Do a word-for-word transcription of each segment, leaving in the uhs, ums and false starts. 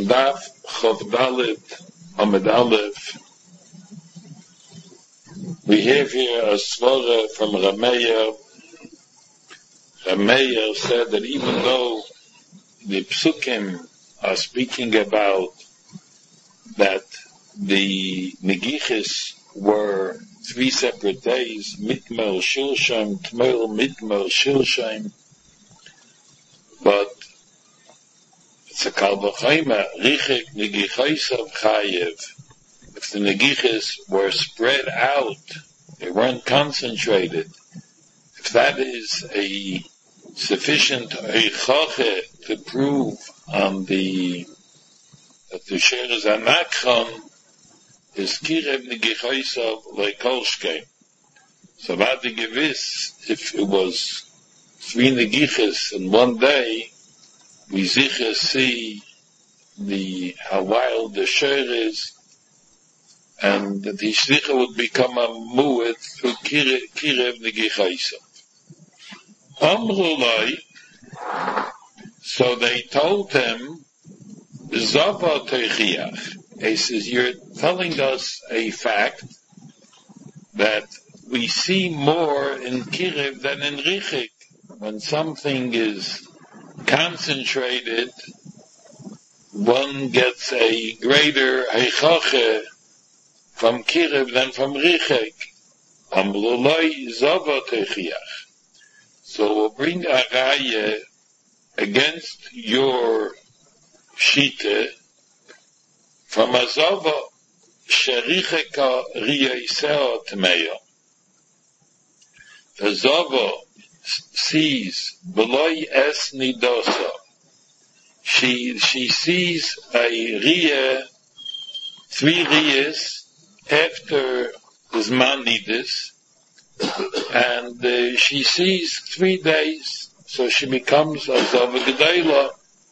on Daf Chav Dalet Amud Aleph, we have here a svara from Rameir. Rameir said that even though the Psukim are speaking about that the Negichis were three separate days, Mitmel Shilshaim, Tmel Mitmel Shilshaim, but it's a Kal V'Chomer, Richik Negichaisav Chayev. If the Negichis were spread out, they weren't concentrated, if that is a sufficient Eichache to prove on the that the Sheres Anakron is Kirev Negichaisav Leikolshke. So what the Gewiss, if it was three Negichis in one day, we sicher see the how wild the share is, and that the shlicha would become a mu'et through kirev negichaisav. Amrulai, so they told him, Zava techiach. He says, you're telling us a fact that we see more in kirev than in richik. When something is concentrated, one gets a greater heichache from kirev than from richek. Amrulai zava techiach. So we'll bring a raya against your shita from a zava shericheka riyaiseo tmeya. The zava sees beloy es nidosa. She she sees a riyah, three riyahs after Zman Nidus, and uh, she sees three days, so she becomes a zava gedayla.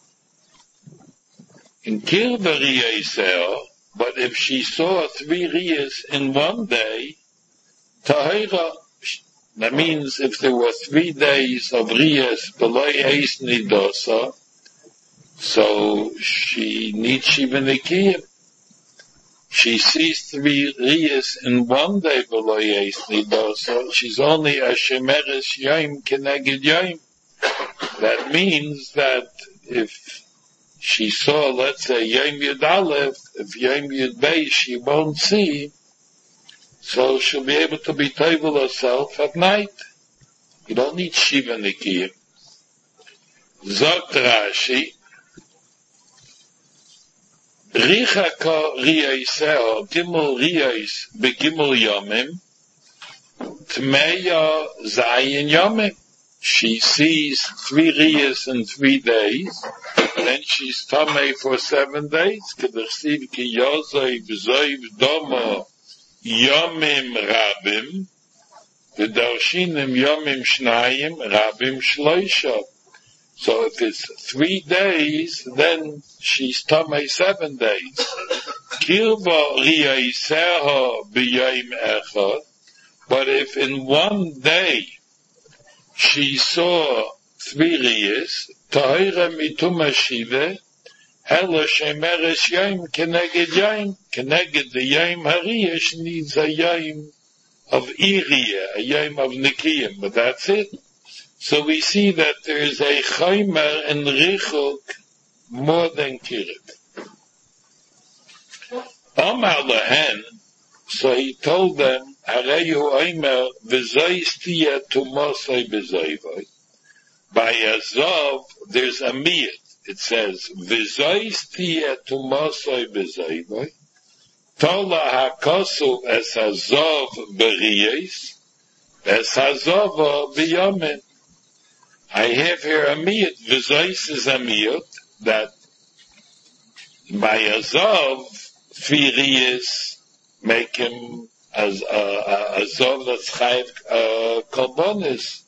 In kirva riyah iseo, but if she saw three riyahs in one day, tahira. That means if there were three days of riyas below eis nidosa, so she needs shiva nekiyim. She sees three riyas in one day below eis nidosa. She's only a shemeres yom keneged yom. That means that if she saw, let's say, yom yud aleph, if yom yud beis she won't see, so she'll be able to be table herself at night. You don't need shiva nikiyim. Zogt Rashi, Richaka riyaiseo, gimel riyais begimel yomim, tmeya zayin yomim. She sees three riyas in three days, then she's tamei for seven days. Kedachsiv ki yozay v'zoy v'domo Yomim Rabim, the Darshinim Yomim Shnayim, Rabim Shloisha. So if it's three days, then she's Tamei seven days. Kirva Riyaiseha B'Yayim Echad, but if in one day she saw three Riyas, Tahira Mituma Shive, Hela shemeres yom keneged yom, keneged the yom hariyash needs a yom of iriya, a yom of nikiyim, but that's it. So we see that there is a chaymer and richuk more than kirit. Amar lehen, so he told them, hareyu oimer v'zoy stiya tumosay b'zoyvoy. By Azov, there's a miyat. It says, V'zois tiye tumosoi b'zoivoi, Tola hakosu es hazov b'riyos, es hazova b'yomin. I have here a miyut. V'zois is a miyut, that by Azov, three riyos make him as a Azov that's chayiv uh, kolbonis,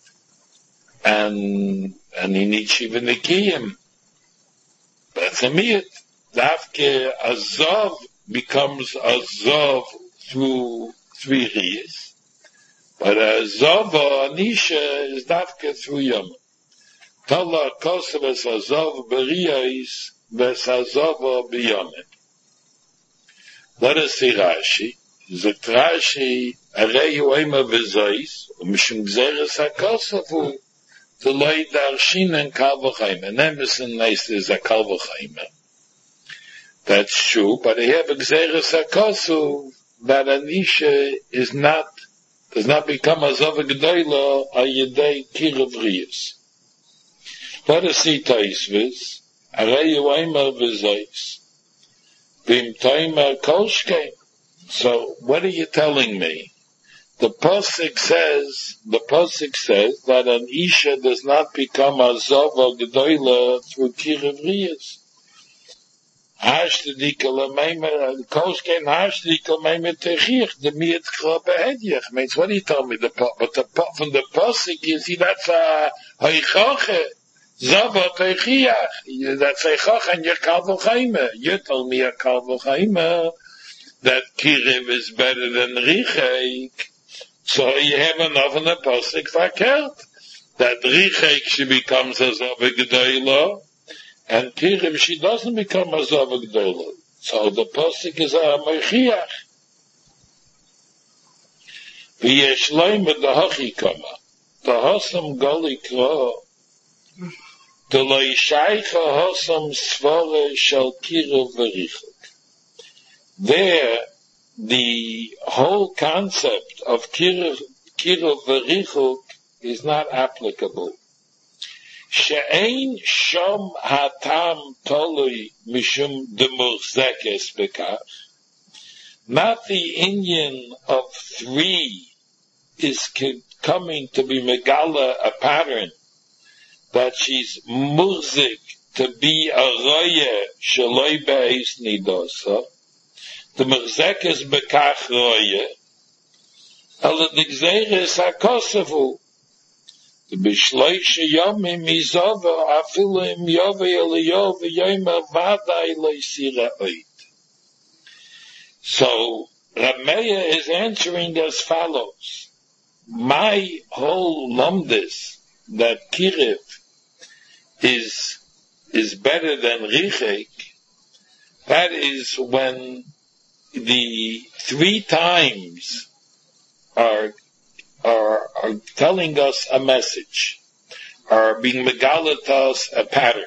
and and he needs shiva nekiyim. That's a miyut. Dafke Azov becomes Azov through three riyas, but Azov Anisha is Dafke through Yom. Tala Kosovas Azov Beriyas v'sazova b'yomim. Let us see Rashi. Zot Rashi, arei yoima v'zois, u'mishum gzeres hakosavu, t'loi darshinen kal v'chayim. And Emerson nice is a kal v'chayim. That's true, but they have a gzeres hakosav, that an isha is not, does not become a zova g'doyla a yedei kirav riyas. Let us see Taisvis, arei yoima v'zois, b'im toimer kolshkein. So, what are you telling me? The Pasuk says, the Pasuk says that an Isha does not become a Zova G'doyla through Kirav Riyas. Hashtadika l'meimer, Kolshkein hashtadika l'meimer techich, the miyat k'ra behediyach. Means, what are you telling me? The, but the, from the Pasuk, you see, that's a Haichache, Zova techiach. That's a Haichache and your Kal V'chayme. You told me a Kal V'chayme that Kiriv is better than Richeik. So you have enough in the Pasuk Fakert. That Richeik, she becomes a Zova G'doyla, and Kiriv, she doesn't become a Zova G'doyla. So the Pasuk is a Mechiach. V'yesh loim v'dahachi kama. Tahasam gali kra. T'loi shaycha hasam svare shal Kiriv v'Richeik. There, the whole concept of Kiriv v'Richuk is not applicable. She'ein shom hatam tolui mishum demurzekes bekach. Not the Indian of three is coming to be megala, a pattern that she's murzik to be a roya shaloi be'ez nidosa. The Merzekes bekach roye, ale the gzeres hakosavu. The bishloishe yomim mizova afilu im yove eliyov v'yomer vadai loisira oit. So Rameya is answering as follows. My whole lumdis that Kiriv is is better than Richeik, that is when the three times are, are, are telling us a message, are being megalatas a pattern.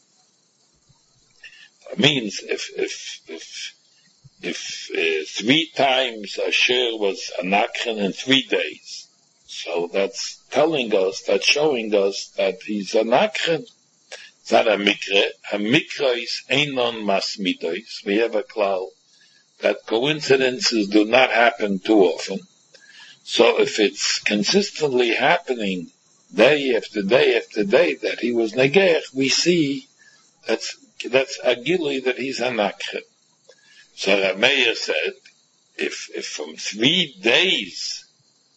That means if, if, if, if uh, three times Asher was a nakhan in three days, so that's telling us, that's showing us that he's a nakhan. It's not a mikra. A mikra is einon masmidois. We have a klal that coincidences do not happen too often. So if it's consistently happening day after day after day that he was negech, we see that's that's a gilui that he's a nakhe. So Rameya said, if if from three days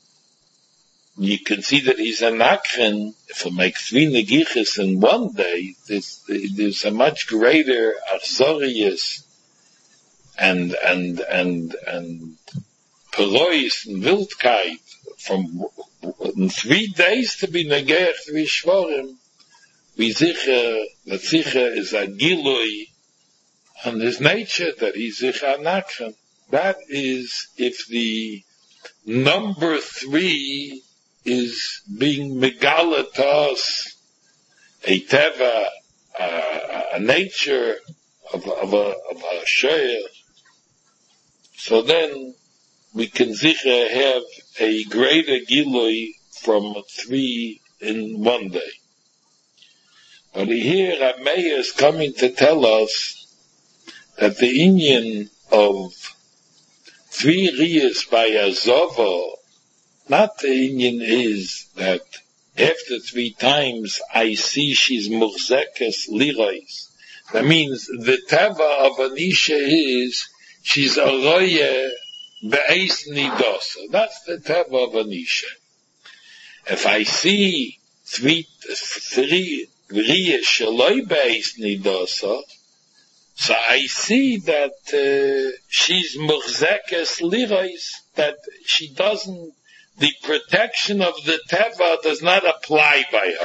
you can see that he's a nakhe, if we make three negiches in one day, there's, there's a much greater achzorius and and and and perois and wildkeit from in three days to be negech three shvorim. We zicher that zicher is a gilui on his nature that he's zicher nakhan. That is if the number three is being megalatas, a teva, uh, a nature of, of a of a sheir. So then we can zicha have a greater gilui from three in one day. But here Rameya is coming to tell us that the inyan of three riyas by Azova, not the inyan is that after three times I see she's murzekes lirais. That means the tava of Anisha is she's a roya be'ez nidosa. That's the tava of Anisha. If I see three, three riyas shaloi be'ez nidosa, so I see that uh, she's murzekes lirais, that she doesn't, the protection of the teva does not apply by her.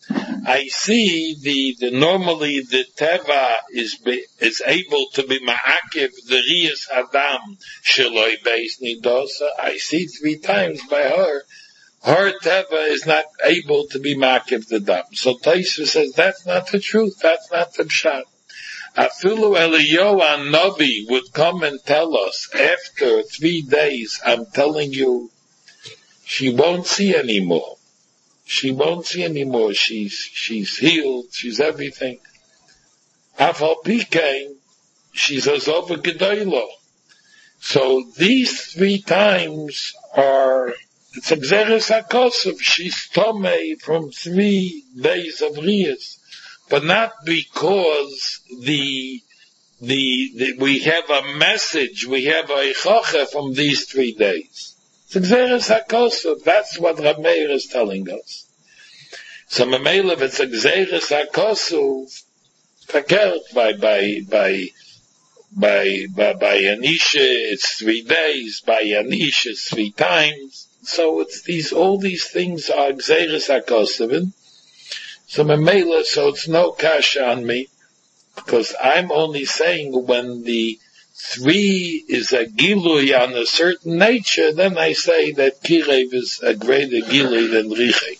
I see the, the normally the teva is be, is able to be ma'akiv the riyas adam sheloi beis nidosa. I see three times by her, her teva is not able to be ma'akiv the dam. So Taisha says that's not the truth. That's not the pshat. Afilu Eliyahu Navi would come and tell us after three days. I'm telling you, she won't see anymore. She won't see anymore. She's, she's healed. She's everything. Afal Pikein, she's Azova Gedoylo. So these three times are, it's a Gzeres HaKosov. She's Tomei from three days of Riyas. But not because the, the, the, we have a message, we have a Ichacha from these three days. It's a Gzeres HaKosov. That's what Rav Meir is telling us. So Mamela, if it's a Gzeres HaKosov, verkehrt by, by, by, by, by, by Anisha, it's three days, by Anisha, it's three times. So it's these, all these things are Gzeres HaKosov. So Mamela, so it's no kasha on me, because I'm only saying when the three is a gilui on a certain nature, then I say that kirev is a greater gilui than richei.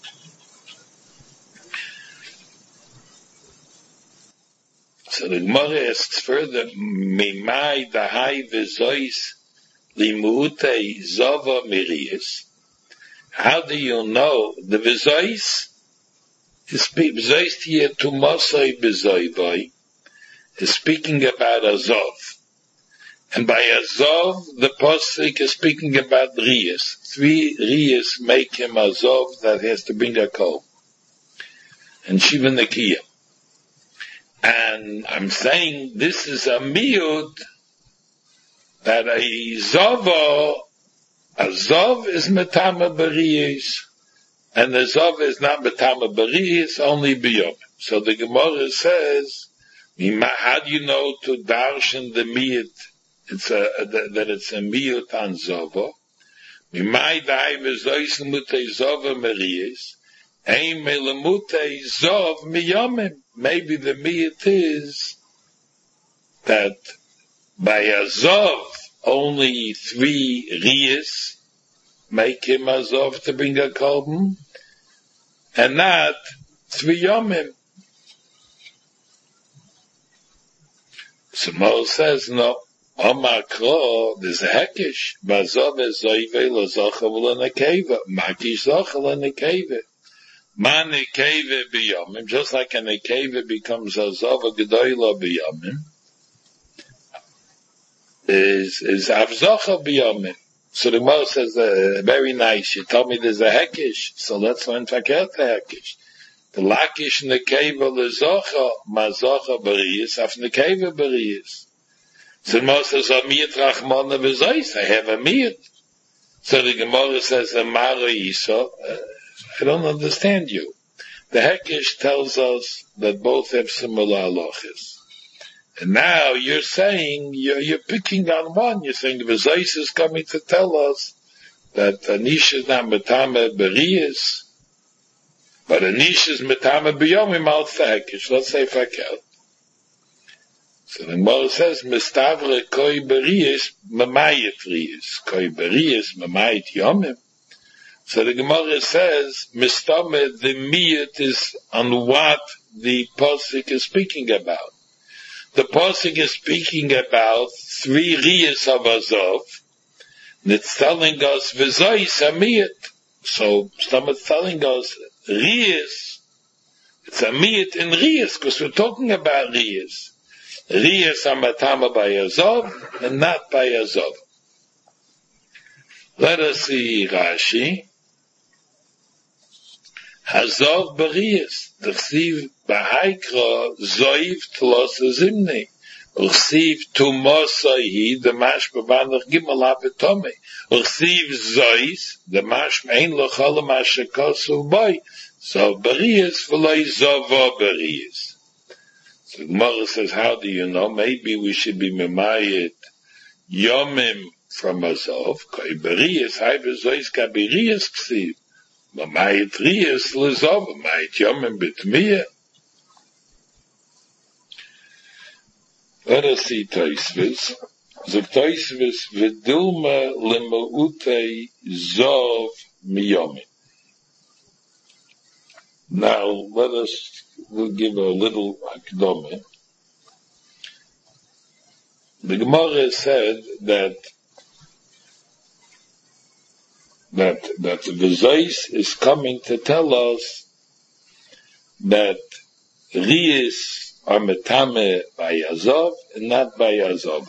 So the Gemara asks further, Mimai dahai v'zois limutei zova mirius. How do you know the v'zois is v'zois here to mosai b'zoivoi is speaking about Azov. And by Azov, the Pasuk is speaking about Riyas. Three Riyas make him Azov that has to bring a kol. And Shiva Nekiya. And I'm saying this is a miut that a Zova, a Zov is Metama Beriyas, and the Zov is not Metama Beriyas, only Biyom. So the Gemara says, how do you know to darshan the miut? It's a, that it's a miut on Zova. Mimai dai v'zois lemutei Zova meriyas. Ein melemutei Zov miyomim. Maybe the miut is that by a Zov only three riyas make him a Zov to bring a korban, and not three yomim. So Mo says no. Omar Kro, there's a hekish. Bazov is zoive lo zocha v'lo nekeva. Makish zocha lo nekeva. Ma nekeva b'yomim. Just like a nekeva becomes a zova gedoyla b'yomim. Is, is avzocha b'yomim. So the Mo says, uh, very nice. You told me there's a hekish. So let's learn fakert the hekish. The lakish nekeva lezocha, ma zocha b'riyas, af nekeva b'riyas. So the Gemara says, "Amiyat Rachmana v'Zois." I have a miyat. So the Gemara says, "Amara Yisa." I don't understand you. The Hekesh tells us that both have similar halachas, and now you're saying you're, you're picking on one. You're saying the V'Zois is coming to tell us that Anisha is not metame beriyas, but Anisha is metame b'yomim al Hekesh. Let's say fakel. So the Gemara says, Mistavre koi beriyas mamayit riyas. Koi beriyas mamayit yomim. So the Gemara says, Mistame, the miyat is on what the Pasuk is speaking about. The Pasuk is speaking about three riyas of Azov, and it's telling us, V'zois amiyat. So Mistame is telling us, riyas, it's a miyat in riyas, because we're talking about riyas. Riyas are matama by Azov and not by Azov. Let us see Rashi. Hazov beriyas. D'chsiv b'haikra zoiv tlos zimni. D'chsiv tumosai the mash b'vanach gimel ha'petome. D'chsiv zois the mash ein lochal ma'ashekosu boy. So beriyas v'loi zovo beriyas. The Gemara says, how do you know? Maybe we should be memayit yomim from Azov. Koi beriyas, hai v'zois ka beriyas ksiv. Mamayit Riyas Lizov, Mamayit Yomim Bitmiyah. Let us see Tosfos. The Tosfos V'dilma L'ma'utei Zov Miyomim. Now, let us, we'll give a little akdome. The Gemara said that that that the V'zos is coming to tell us that Riyas are metame by Azov and not by Azov.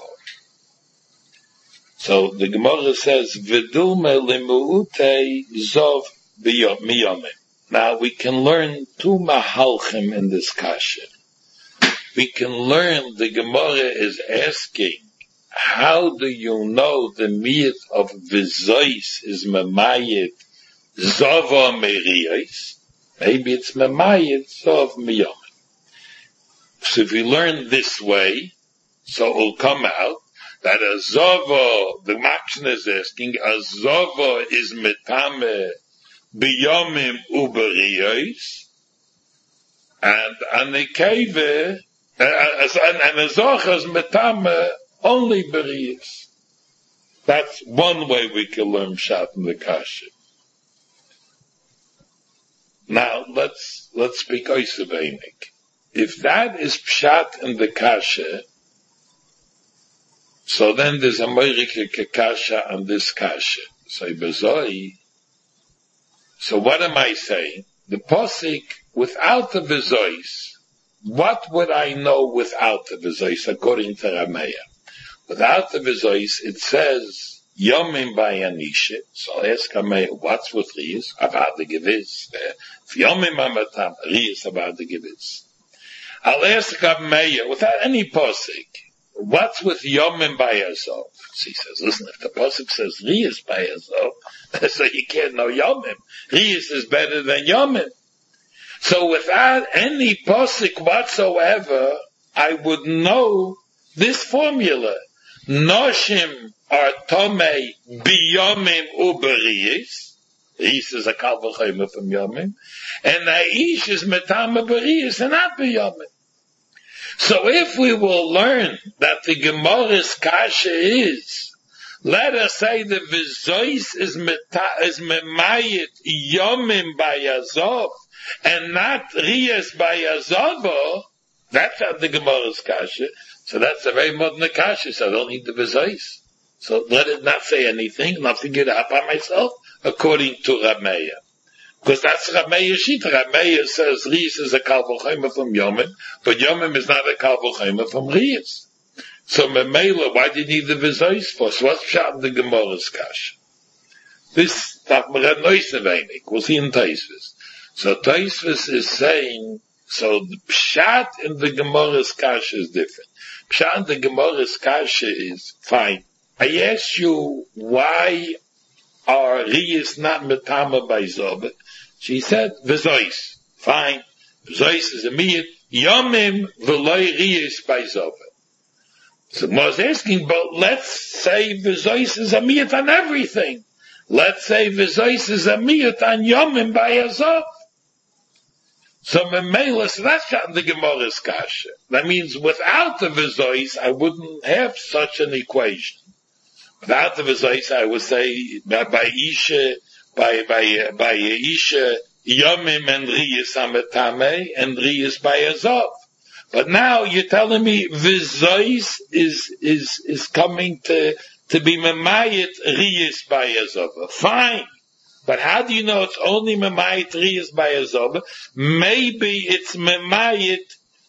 So the Gemara says, V'dilma L'ma'utei Zov Miyomim. Now we can learn two mahalchim in this kasha. We can learn the Gemara is asking, how do you know the miyat of V'zos is memayit Zova Meriyos? Maybe it's memayit Zov Miyomim. So if we learn this way, so it will come out that a Zova, the Makshan is asking, a Zova is metame biyomim uberiyos, and an nekeve, and a zocha is metame only beriyos. That's one way we can learn pshat in the kasha. Now let's let's speak oisaveinik. If that is pshat in the kasha, so then there's a moirike kasha on this kasha. So bezoi. So what am I saying? The posik without the V'zos, what would I know without the V'zos according to Rameya? Without the V'zos, it says Yomim by Anisha. So I ask Rameya, what's with Riyas? About the Geviz. If Yomim Amatam, Riyas about the Geviz. I'll ask Rameya, without any posik, what's with Yomim by Azov? He says, listen, if the pasuk says Riyas by Azov, so you can't know Yomim. Riyas is better than Yomim. So without any pasuk whatsoever, I would know this formula. Noshim are tomei biyomim uberiyas. Riyas is a kal v'chomer from Yomim. And Aish is metama beriyas and not biyomim. So if we will learn that the Gemara's kasha is, let us say the V'zos is meta, is memayit Yomim by Azov and not Riyas by Azov, that's how the Gemara's kasha. So that's a very modern kasha, so I don't need the V'zos. So let it not say anything, not to get up on myself, according to Rameya. Because that's Rameya Shita. Rameya says Riyas is a kal v'chomer from Yomim, but Yomim is not a kal v'chomer from Riyas. So Memela, why do you need the V'zos for? So what's pshat in the Gemara's kasha? This Tachmaran Noiseveinik, we'll see in Tosfos. So Tosfos is saying, so the pshat in the Gemara's kasha is different. Pshat in the Gemara's kasha is, fine, I ask you, why are Riyas not metama by Zobah? She said, V'zos. Fine. V'zos is a miyat. Yomim v'loi Riyas by Zobah. So I was asking, but let's say V'zos is a miyat on everything. Let's say V'zos is a miyat on Yomim by Azov. So Memela, so that's not the Gemara's kasha. That means without the V'zos, I wouldn't have such an equation. Without the V'zos, I would say by, by Isha, by by by Isha, Yomim and Riyas Ametame and Riyas by Azov. But now you're telling me V'zos is is is coming to to be Memayit Riyas by Azov. Fine, but how do you know it's only Memayit Riyas by Azov? Maybe it's Memayit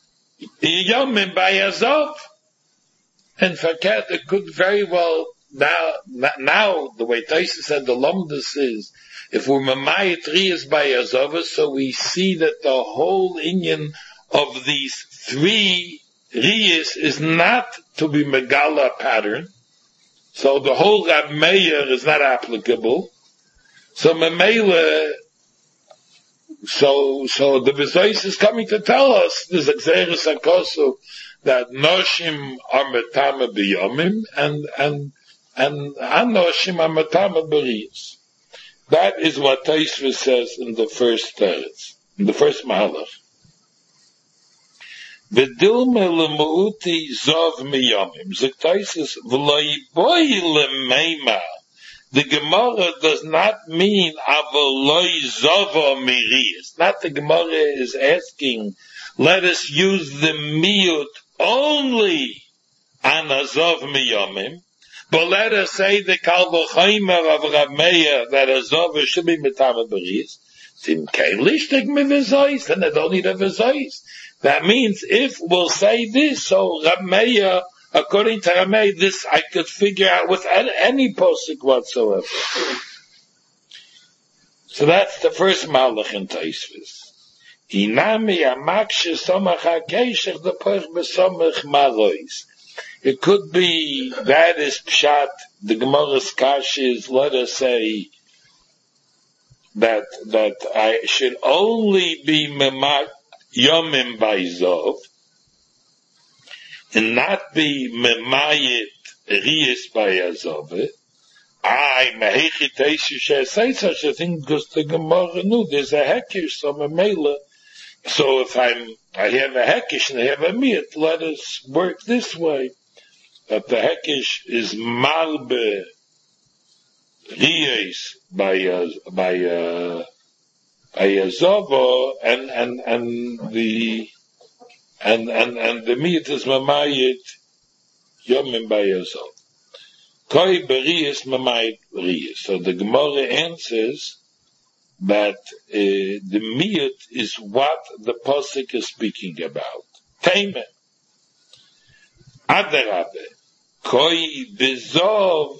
Yomim by Azov, and Fakat it could very well. Now, now, the way Taisa said the Lomdus is, if we're Mamayit Riyas by Azova, so we see that the whole inyan of these three Riyas is not to be Megala pattern. So the whole Rab Meir is not applicable. So Memela, so, so the V'zos is coming to tell us, this Xeris HaKosu, that Noshim are Metama B'yomim, and, and, and Anoshim are Metama B'riyas. That is what Tosfos says in the first teretz, in the first mahalach. V'dilme l'meuti zov miyamim. Zok Tosfos v'loi boi l'meima. The Gemara does not mean avoloi zova mirias. Not the Gemara is asking, let us use the miyut only on azov miyamim, but let us say the kalvachaymer of Rav Meir that azov should be mitama berias. Sim keilishtek mivizois, and they don't need a vizois. That means if we'll say this, so Rav Meir, according to Rav Meir, this I could figure out with any posik whatsoever. So that's the first malach in Tosfos. Inami amakshe somach hakeshech the poch besomach marois. It could be that is pshat. The Gemara's kash is, let us say that that I should only be memak yomim by zov, and not be memayit riyas by azov. I mehechi teishu she say such a thing because the Gemara knew there's a hekish, so memela. So if I'm, I have a hekish and I have a miyat, let us work this way. That the hekish is marbe riyas by uh, by uh, by azov, and and and the and and and the miyat is memayit yomim by azov. Koi beriyas mamayit riyas. So the Gemara answers that uh, the miyut is what the pasuk is speaking about. Taime. Adarabe. Koi bezov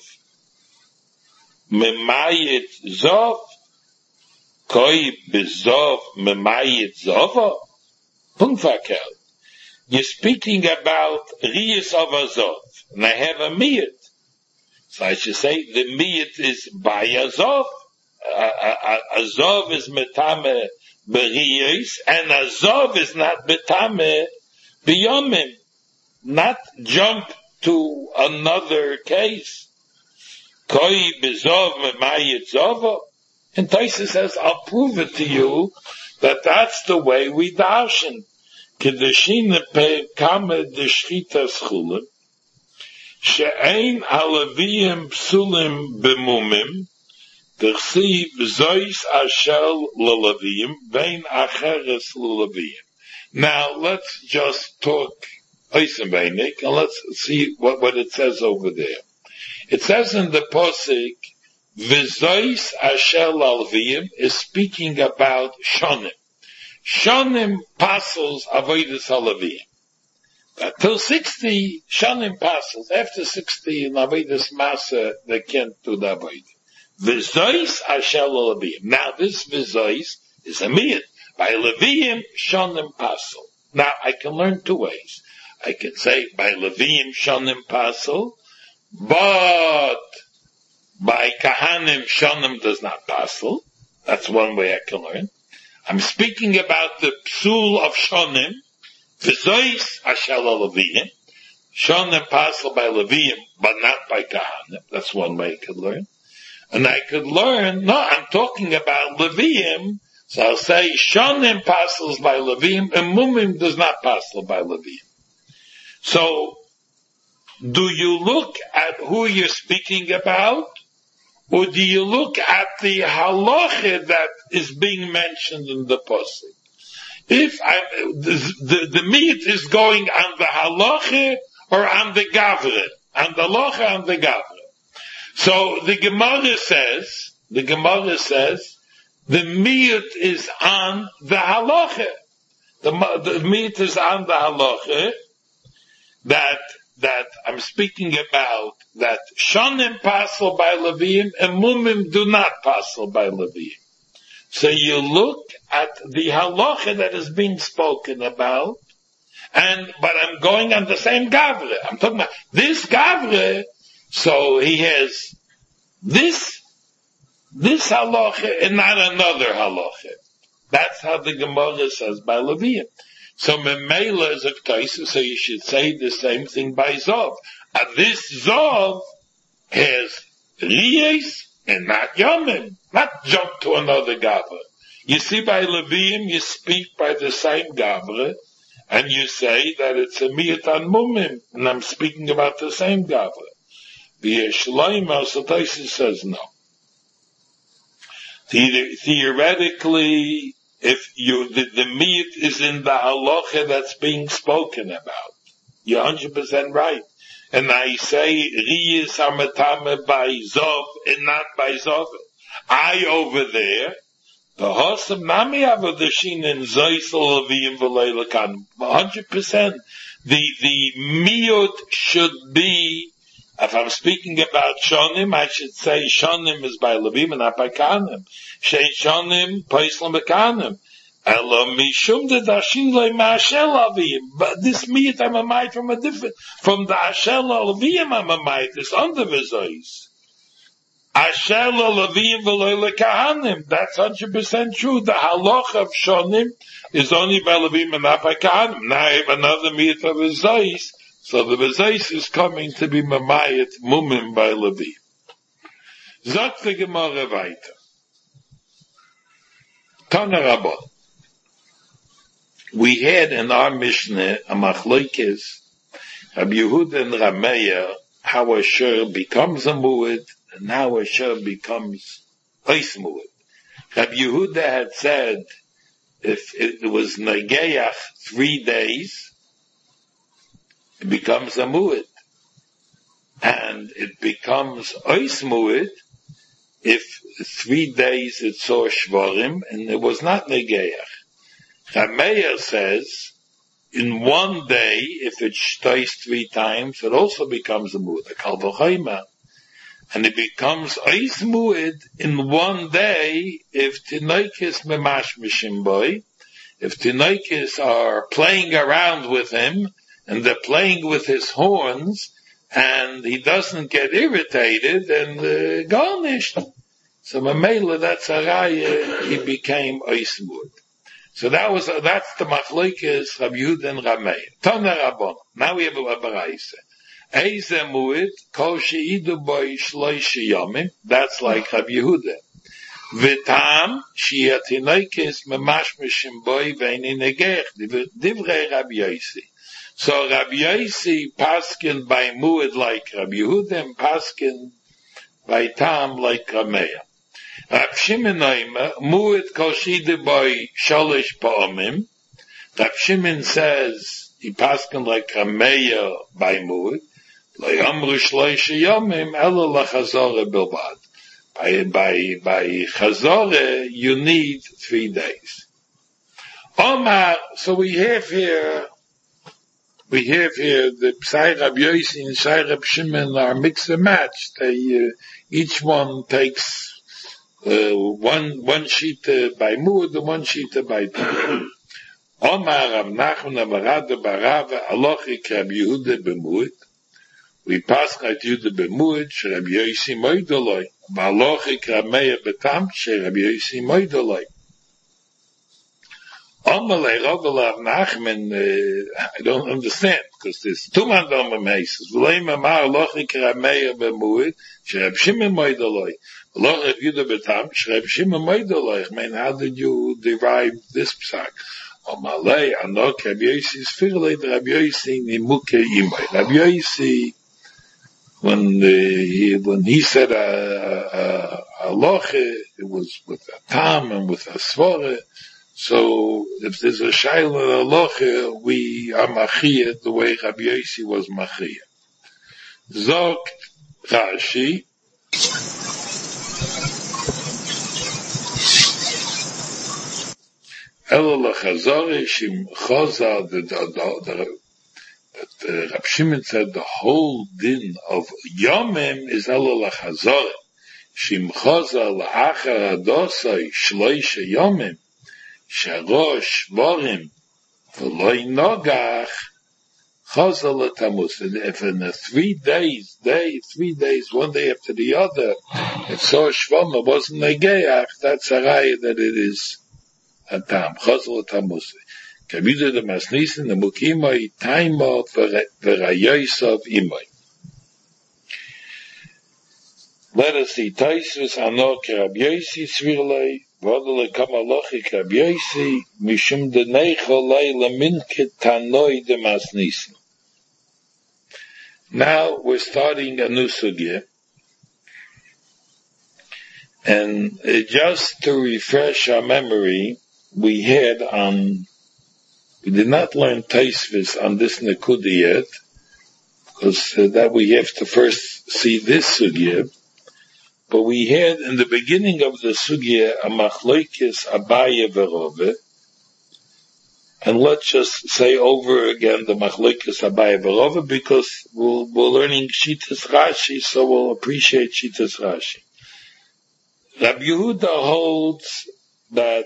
memayit zov. Koi bezov memayit zova. Punfakel. You're speaking about riyas of azov, and I have a miyut. So I should say the miyut is by azov. Azov is metame beriyos, and azov is not metame biyomim. Not jump to another case. Koi bezov memayit zova. And Tosfos says, I'll prove it to you that that's the way we darshan. Kedushin pe kame deshchita schulim. She'ein alaviyim psulim b'mumim, t'chsiv zois ashel l'laviyim, vein acheres l'laviyim. Now, let's just talk Eisenbeinik, and let's see what, what it says over there. It says in the posik, v'zois ashel l'laviyim is speaking about shonim. Shonim passes avodas halaviyim. Till sixty, Shanim passes. After sixty, in Avedis Masa, they can't do the Avodah. V'zois ashel l'Leviyim. Now, this V'zois is a miyut. By Leviyim, Shanim passel. Now, I can learn two ways. I can say, by Leviyim, Shanim passel, but by Kahanim, Shanim does not passel. That's one way I can learn. I'm speaking about the psul of Shanim, V'zois ashel l'Leviyim. Shonim passel by Leviyim, but not by Kahanim. That's one way I could learn. And I could learn, no, I'm talking about Leviyim, so I'll say Shonim passels by Leviyim, and Mumim does not passel by Leviyim. So, do you look at who you're speaking about, or do you look at the halacha that is being mentioned in the pasuk? If I, the, the, the meat is going on the halacha or on the gavre, on the halacha and the gavre. So the Gemara says, the Gemara says, the meat is on the halacha. The, the meat is on the halacha that, that I'm speaking about, that shonim passel by Leviyim and mumim do not passel by Leviyim. So you look at the halacha that is being spoken about, and, but I'm going on the same gavre. I'm talking about this gavre, so he has this, this halacha and not another halacha. That's how the Gemara says by Leviyim. So memela is a Tosfos, so you should say the same thing by Zov. And this Zov has riyos and not Yomim, not jump to another Gavra. You see, by Levium, you speak by the same Gavra, and you say that it's a Miyat on Mumim, and I'm speaking about the same Gavra. The Shlomo Satoshi says no. The, theoretically, if you, the, the Miyat is in the halacha that's being spoken about. You're one hundred percent right. And I say, Riyas Hamatame by Zov, and not by Zov. I over there, the Hosam Nami Avadashin and Zoisel Aviyim V'Leilakan, one hundred percent. The, the Miyut should be, if I'm speaking about Shonim, I should say Shonim is by Levim and not by Kanim. Shei Shonim, Paislam Bekanim. Elo Mishum de Dashin Le Ma'ashel Aviyim. But this Miyut I'm a might from a different, from the Ashel Aviyim I'm a might, it's under Vizois. Asher Levim v'lo Kahanim. That's one hundred percent true. The halach of Shonim is only by Levim and not by Kahanim. Now I have another meat of Bezais, so the Bezais is coming to be Mamayat Mumim by Levim. Zot the Gemara weiter. Tana Rabban. We had in our Mishnah a Machlokes, Rabbi Yehuda and Rameya, how Asher becomes a Mu'id, and now Asher becomes Ois Mu'id. Rabbi Yehuda had said, if it was Negeach three days, it becomes a Mu'id. And it becomes Ois Mu'id if three days it saw Shvarim, and it was not Negeach. Rameya says, in one day, if it shtois three times, it also becomes a mu'id, a kal v'chomer. And it becomes ois mu'id in one day if tinoikis memash mishim boy, if tinoikis are playing around with him, and they're playing with his horns, and he doesn't get irritated and uh, garnished. So mamela, that's a raya, he became ois mu'id. So that was, uh, that's the machlokes Rabbi Yehuda and Rameya. Tana Rabban. Now we have a baraisa. Eize mu'id, kol she'idu boi shloish yomim. That's like Rabbi Yehuda. V'tam, she'atinoikis memash mishim boi ve'ini negech. Divrei Rabbi Yossi. So Rabbi Yossi paskin by mu'id like Rabbi Yehuda and paskin by tam like Rameya. Rab Shimon Oimer, Mu'id kol shide boy sholish pa'omim. Rab Shimon says, he paskin like Rameya by Mu'id, lo yomru shloish yomim, elo lachazore bilbad. By, by, by chazore, you need three days. Omar, so we have here, we have here the Psai Rab Yossi and Psai Rab Shimon are mixed and matched. They, uh, each one takes Uh, one, one sheet uh, by Mu'ud and one sheet uh, by Tam. Omar Rav Nachman Amarad Barav Alochik Rabbi Yehuda b'Mu'ud. We pass at Yehuda b'Mu'ud, she Rabbi Yossi Moidoloi. Alochik Rameya b'Tam, she Rabbi Yossi Moidoloi. Omar Rav Nachman, uh, I don't understand, because there's two mandom meses. V'leim Amar Alochik Rameya b'Mu'ud, she Rabbi Shimon Moidoloi. Lo Rav Yehuda b'Tam, Reb Shimon Moidoloi. I mean, how did you derive this psak? Omalei Anok Rabbi Yossi Sfirlei Rabbi Yossi Nimuke Imay. Rabbi Yossi, when he when he said a aloche, it was with a tam and with a svore. So if there's a shayla aloche, we are machiyah the way Rabbi Yossi was machiyah. Zok Rashi. Elo lachazore shim chaza, the the the Rab Shimon said the whole din of Yomim is elo lachazore shim chaza la'achar adosai shloisha Yomim sharosh morim v'loi nogach chaza l'tamus. And if in the three days, day three days, one day after the other, if so shvama wasn't negeach, that's a raya that it is a tam, chazal tamus. Kavidu the masnisin the mukimai taima v'rayosav imai. Let us see Taisus Anok Rabbi Yosi Tzvirlei Vodele Kamalochi Rabbi Yosi Mishum Deneicho Leila Minke Tanoi de Masnisen. Now we're starting a new sugya, and uh, just to refresh our memory, we had on we did not learn Taisvis on this Nekuda yet, because uh, that we have to first see this sugya. But we had in the beginning of the sugya a machloikis Abaye v'Rove, and let's just say over again the machloikis Abaye v'Rove because we'll, we're learning Shitas Rashi, so we'll appreciate Shitas Rashi. Rabbi Yehuda holds that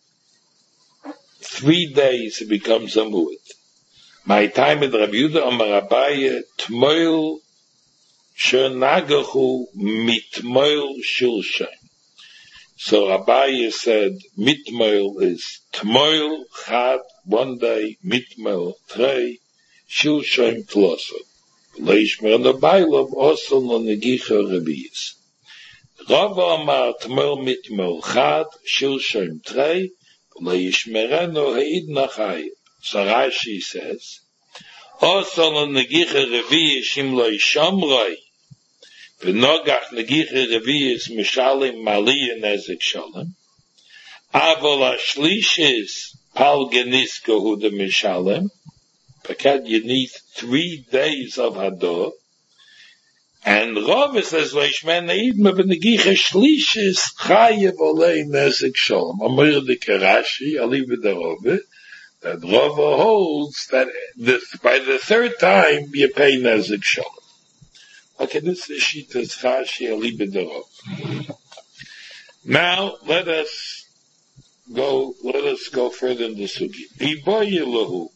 three days it becomes a mu'at. My time with Rabbi Yehuda Amar Abaye Tmoil Shenagahu mitmoil shulshain. So Abaye said mitmoil is tmoil chad one day, mitmoil trei, shulshain tloso. Leishmer no bailov also no negicha rebiyis. Rava amar tmoil mitmoil chad, shulshain trei, leishmer no heid nachayim. So Rashi says, also no negicha rebiyis shim lo yishamroi. V'nogach negicha reviyis mishalim maliyah nezik shalom. Avol hashlishis pal genisko hu de mishalim. Because you need three days of hador. And Rava says leishman neidma v'negicha shlishis chayev olei nezik shalom. Amir de Karashi, I'll leave it to Rava, that Rava holds that the, by the third time you pay nezik shalom. Okay, this is Shitas Rashi Alibidorov. Now let us go. Let us go further in the sugi. Iboyelahu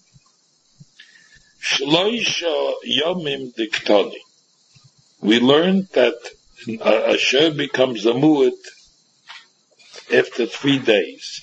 Shloisha Yomim Diktoni. We learned that a Asher becomes a mu'at after three days.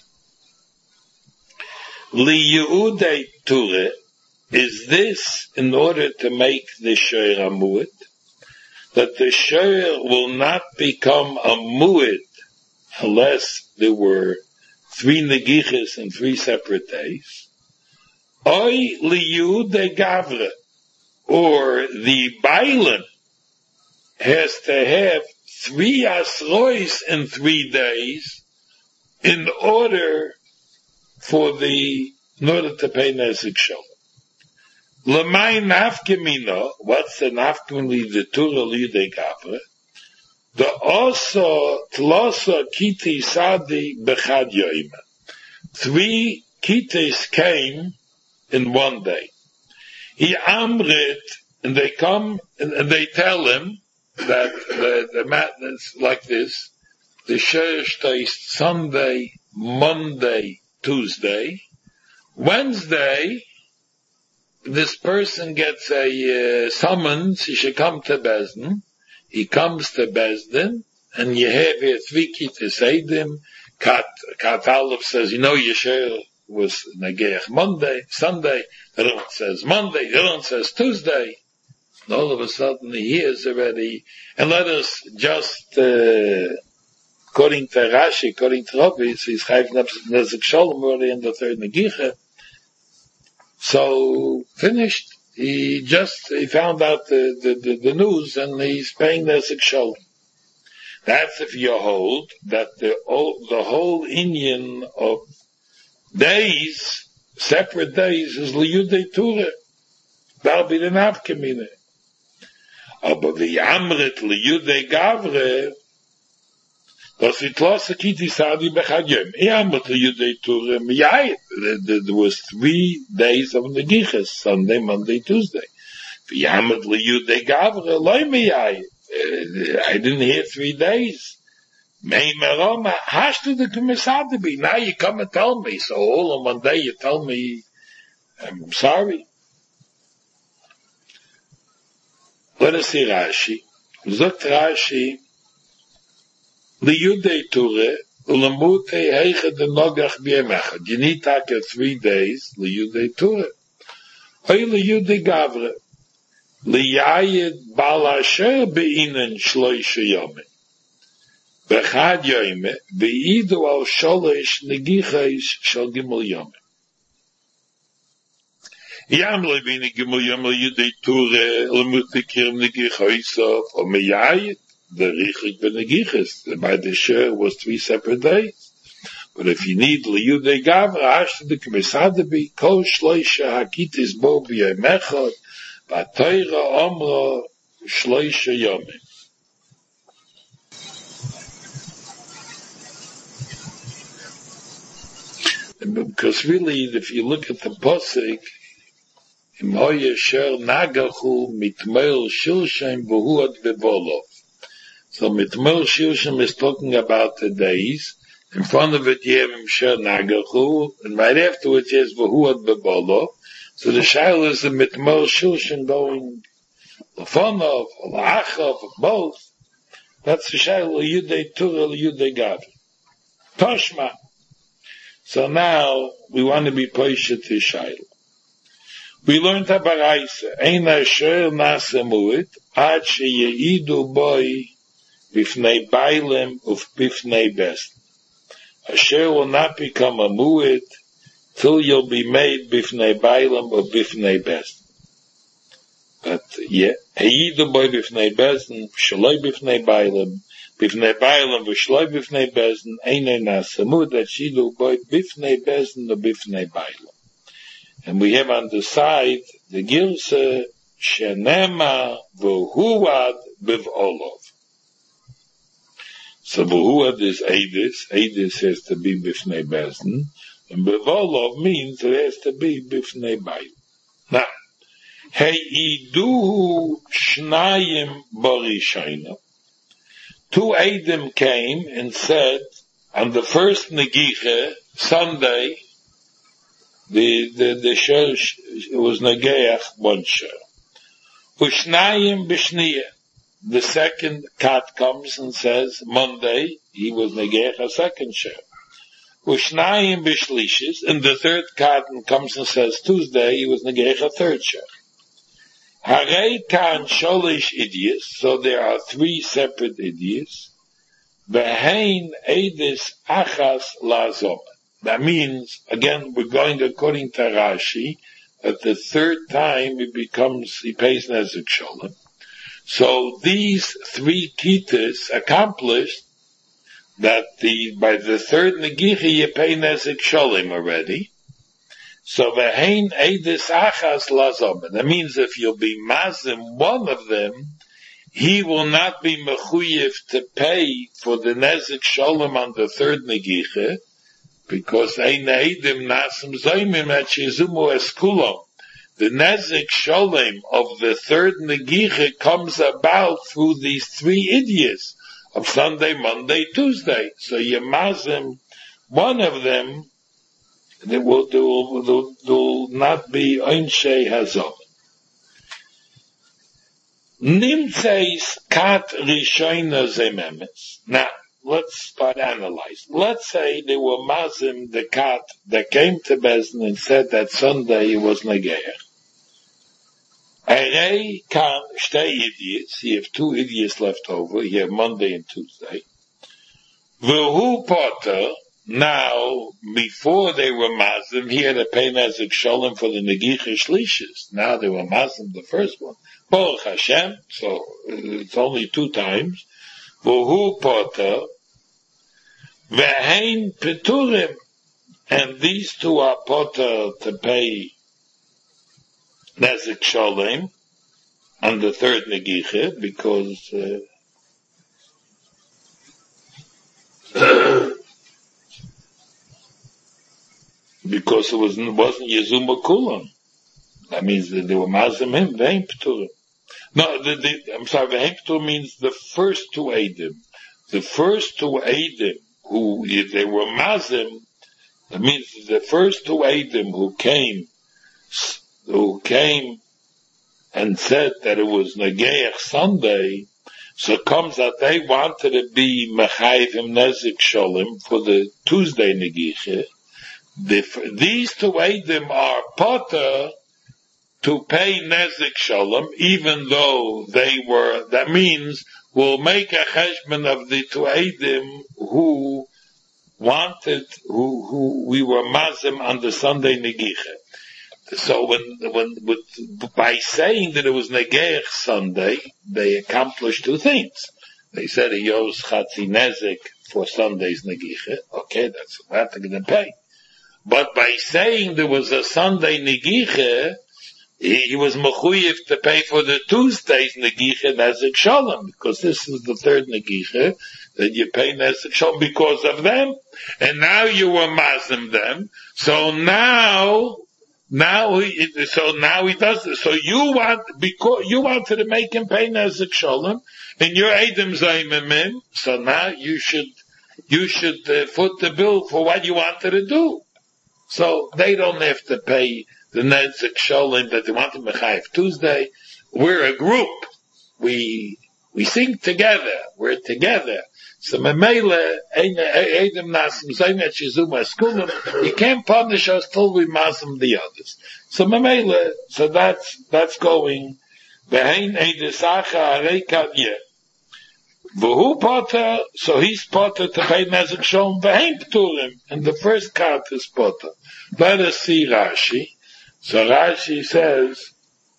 Li Yehudei Ture, is this in order to make the Sher a mu'at? That the Sher will not become a mu'at unless there were three negichas and three separate days. Oy liyude gavre, or the bailen has to have three asrois in three days in order for the in order to pay nezik shalom. L'may nafkemino, what's the nafkemino, the Torah liyudei gavre? The also tlosa kiti sadi bechad yoima. Three kitis came in one day. He amrit, and they come, and, and they tell him that the, the madness like this, the share stays Sunday, Monday, Tuesday, Wednesday, this person gets a uh, summons, he should come to Bezdin. He comes to Bezdin, and you have here three kitas eidim. Kat, Kat Aleph says, you know, Yeshua was Nageach Monday, Sunday. The other one says Monday, the other one says Tuesday. And all of a sudden he hears already, and let us just, uh, according to Rashi, according to Rabbi, he's Chayv Nezik Shalom already in the third Nagicha. So, finished. He just, he found out the, the, the, the news and he's paying Nezik Shalom. That's if you hold that the, the whole Indian of days, separate days, is Liyudei Ture. That'll be the Nafkamine. But the Amrit Liyudei Gavre, was it lost a kiti sadi bechadjem. Amrit Liyudei Ture miyayit. There was three days of Negiches, Sunday, Monday, Tuesday. The Amrit Liyudei Gavre, loy miyayit. I didn't hear three days. Now you come and tell me. So all in one day you tell me, I'm sorry. Let us see Rashi. Zogt Rashi, Liyudei Ture, Ulamute Heiche de Nogach Biemechad. You need to take three days, Liyudei Ture. Oy Liyudei Gavre. Liyayid Bal Asher Be'inen Shloisha Yomim. Bechad yoime, v'idu al sholish negichais shal gimel yome. Yam levini gimel yome yudei ture, lemutikir negichaisav, o meyayit, the richik benegichis. By the share was three separate days. But if you need liyudei gavra, ashtadik mesadabi, kol shloisha hakitis bo b'yemechot, b'atoira omra shloisha yomim. Because really, if you look at the Pasuk, Imoye Sher Nagachu Mitmel Shilshem Behuad Bevolov. So Mitmel Shilshem is talking about the days. In front of it you have Sher Nagachu, and right afterwards you have Behuad Bevolov. So the Shail is the Mitmel Shilshem going Lefonov, La'achav, both. That's the Shail, Yudei Turel, Yudei Gav. Toshma. So now, we want to be Poisha to Shaila. We learned a Baraisa, Ein Asher Nasa Muit, Ad Sheyeidu Boi, Bifnei Bailim, Uf Bifnei Best. Asher will not become a Muit, till you'll be made Bifnei Bailim, or Bifnei Best. But, yeah, Heidu Boi Bifnei Best, Shaloi Bifnei Bailim, Bifnei Bailam v'shloi bifnei bezin einay nasamud that shidu boy bifnei bezin or bifnei Bailam. And we have on the side the Gilsa Shenema v'huad biv'olov. So v'huad is Eidis. Eidis has to be bifnei bezin, and biv'olov means it has to be bifnei Bailam. Now, heiduhu shnayim barishayna. Two Eidim came and said, on the first Negiche, Sunday, the, the, the church was Negeach, one share. Ushnayim Bishniya. The second cat comes and says, Monday, he was Negeach, a second share. Ushnayim Bishlishis, and the third cat comes and says, Tuesday, he was Negeach, a third share. Harei kan sholish idiyas, so there are three separate idiyas. Behein edis achas lazom. That means, again, we're going according to Rashi, at the third time it becomes, he pays Nezek Sholem. So these three kitas accomplished that the, by the third Negichi you pay Nezek Sholem already. So v'hein edis achas lazom. That means if you'll be mazim one of them, he will not be mechuyev to pay for the nezek sholem on the third negiche, because ein eidim nasim zoymim at shizumu eskulom. The nezek sholem of the third negiche comes about through these three idiots of Sunday, Monday, Tuesday. So you mazim one of them. There will, there will, there will, there will not be Einshe Hazom. Nimtzeis kat rishoina zememes. Now, let's start analyzing. Let's say there were mazim, the cat, that came to Bezdin and said that Sunday it was Negeach. Arei kan shtei idiots. You have two idiots left over. You have Monday and Tuesday. V'hu potter. Now, before they were Mazim, he had to pay Nezek Sholem for the Negicha Shlishis. Now they were Mazim, the first one. Baruch Hashem, so it's only two times. V'hu Potter, V'hein Peturim, and these two are Potter to pay Nezek Sholem on the third Negicha, because uh, because it was, wasn't Yezuma Kulam. That means that they were Mazim him, Ve'im P'turim. No, the, the, I'm sorry, Ve'im P'turim means the first two Eidim. The first two Eidim, who, if they were Mazim, that means the first two Eidim who came, who came and said that it was Negeach Sunday, so it comes that they wanted to be Mechayvim Nezek Sholem for the Tuesday Negicha. The, these two Eidim are potter to pay Nezek Sholem, even though they were, that means will make a cheshbon of the two Eidim who wanted, who, who we were mazim on the Sunday Negicha. So when, when, with, by saying that it was Negeich Sunday, they accomplished two things. They said he owes Chatzi Nezek for Sunday's Negicha. Okay, that's what they're going to pay. But by saying there was a Sunday Negicha, he, he was mechuyev to pay for the Tuesday's Negicha Nezek Shalom, because this is the third Negicha that you pay Nezek Shalom because of them. And now you were mazim them. So now, now he, so now he does this. So you want, because you wanted to make him pay Nezek Shalom, and your Eidim Zaymimim, so now you should, you should uh, foot the bill for what you wanted to do. So they don't have to pay the Nezek Shalom that they want to Mechayev Tuesday. We're a group. We, we sing together. We're together. So Memele, Eidim Nasim Zaymet Shizuma Skulim, you can't punish us till we masim the others. So Memele, so that's, that's going, Behain Eidisacha Areikat Yeh. V'hu potter, so he's potter to pay Nezek Shalom, v'hein p'turim, and the first cut is potter. Let us see Rashi. So Rashi says,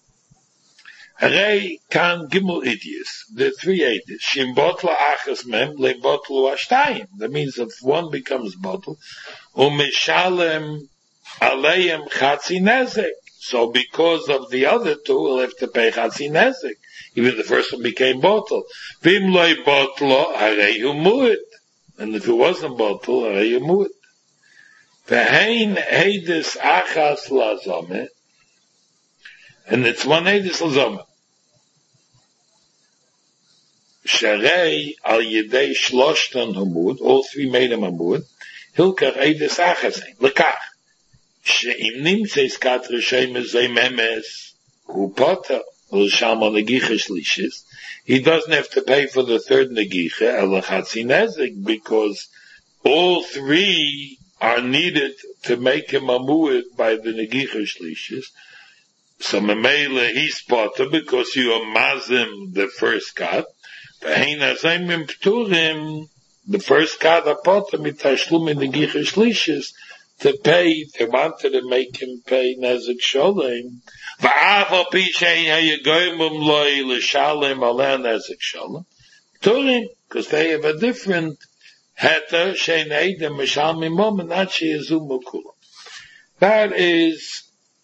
Harei kan gimel idios, the three idiots, shim botla achas mem, le botlu ashtayim. That means if one becomes bottle, u'mishalem aleim chatzi nezek. So because of the other two, we'll have to pay chatzi nezek. Even the first one became bottle. Vim loy botlo, harei hu mu'it. And if it wasn't bottle, harei hu mu'it. V'hein heidis achas lazome. And it's one heidis lazome. Sharei al yedei shloshtan humud, all three made him a mud. Hilkach heidis achas ein. Lekach. She'im nimtzeis kat rishei mezei memes, hu potter. He doesn't have to pay for the third negicha, because all three are needed to make him a mu'id by the negicha shlishis. So memele he's potter because you are mazim the first cut. The first cut are potter mitashlum in negicha shlishis to pay. They wanted to make him pay nezek shalom. V'afal pi shein hayagoymum loy l'shalem aleh nezek shalom. Turim, because they have a different heter shein eidim mishalmim mom and not she'ezum mukulam. That is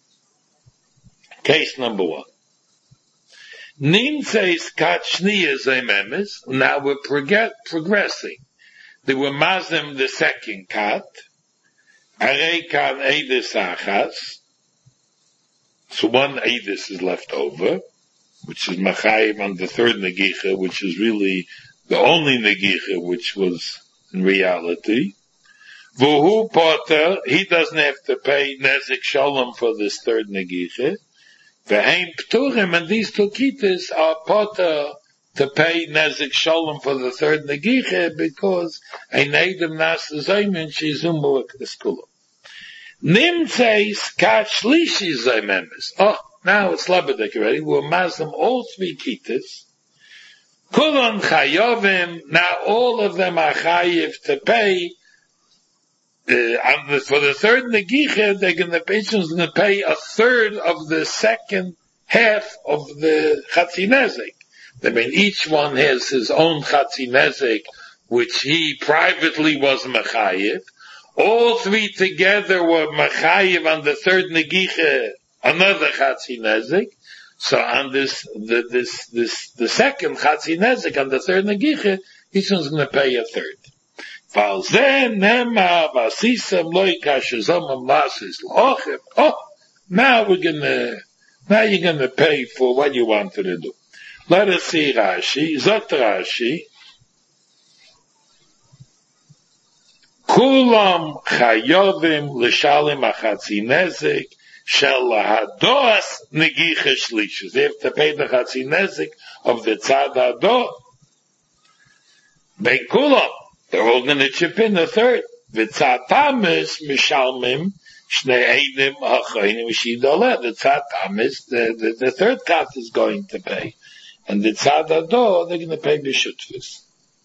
case number one. Nin says kat shniya zememes. Now we're prog- progressing. They were mazim the second kat. Arei kan eidis achas. So one eidis is left over, which is machayim on the third negicha, which is really the only negicha which was in reality. V'hu potter, he doesn't have to pay nezek shalom for this third negicha. V'heim p'turim, and these two kitas are potter to pay nezek shalom for the third negicha because ein eidim nas zaymin shizumu eskulam. Nimtzeis kat shlishi zaymemes. Oh, now it's Labadek already. We're mazim all three kitas. Kulon chayovim. Now all of them are chayiv to pay. Uh, and the, for the third negicha, they're going to pay. Going to pay a third of the second half of the chatzi nezek. I mean, each one has his own chatzi nezek, which he privately was mechayiv. All three together were machayiv on the third negicha, another chatzi nezek. So on this, the, this, this, the second chatzi nezek on the third negicha, each one's going to pay a third. Oh, now we're gonna, now you're gonna pay for what you wanted to do. Let us see Rashi. Zot Rashi. Kulam chayovim l'shalim achatzi nezek shel hados negicha shlishus. They have to pay the chatzi nezek of the tzad hado. Ben kulam, they're all going to chip in the third. V'tzad tamis mishalmim shnei eidim hachayim shidoleh. The tzad tamis, the, the, the third cut is going to pay. and the tzad ado, they're going to pay b'shutfus.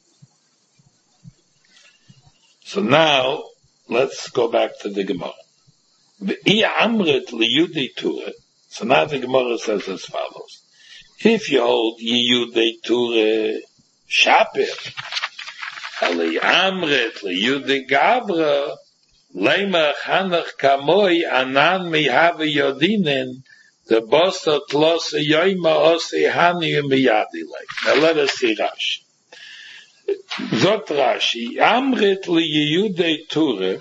So now, let's go back to the Gemara. V'i amrit liyudei Tura. So now the Gemara says as follows. If you hold yiyudei Tura shaper, ali amrit liyudei Gabra, leimach hanach kamoi anan mihave yodinen, the bosta tlosa yoima ose hani miyadi like. Now let us see Rashi. Zot Rashi, amrit li yiyudei Tura,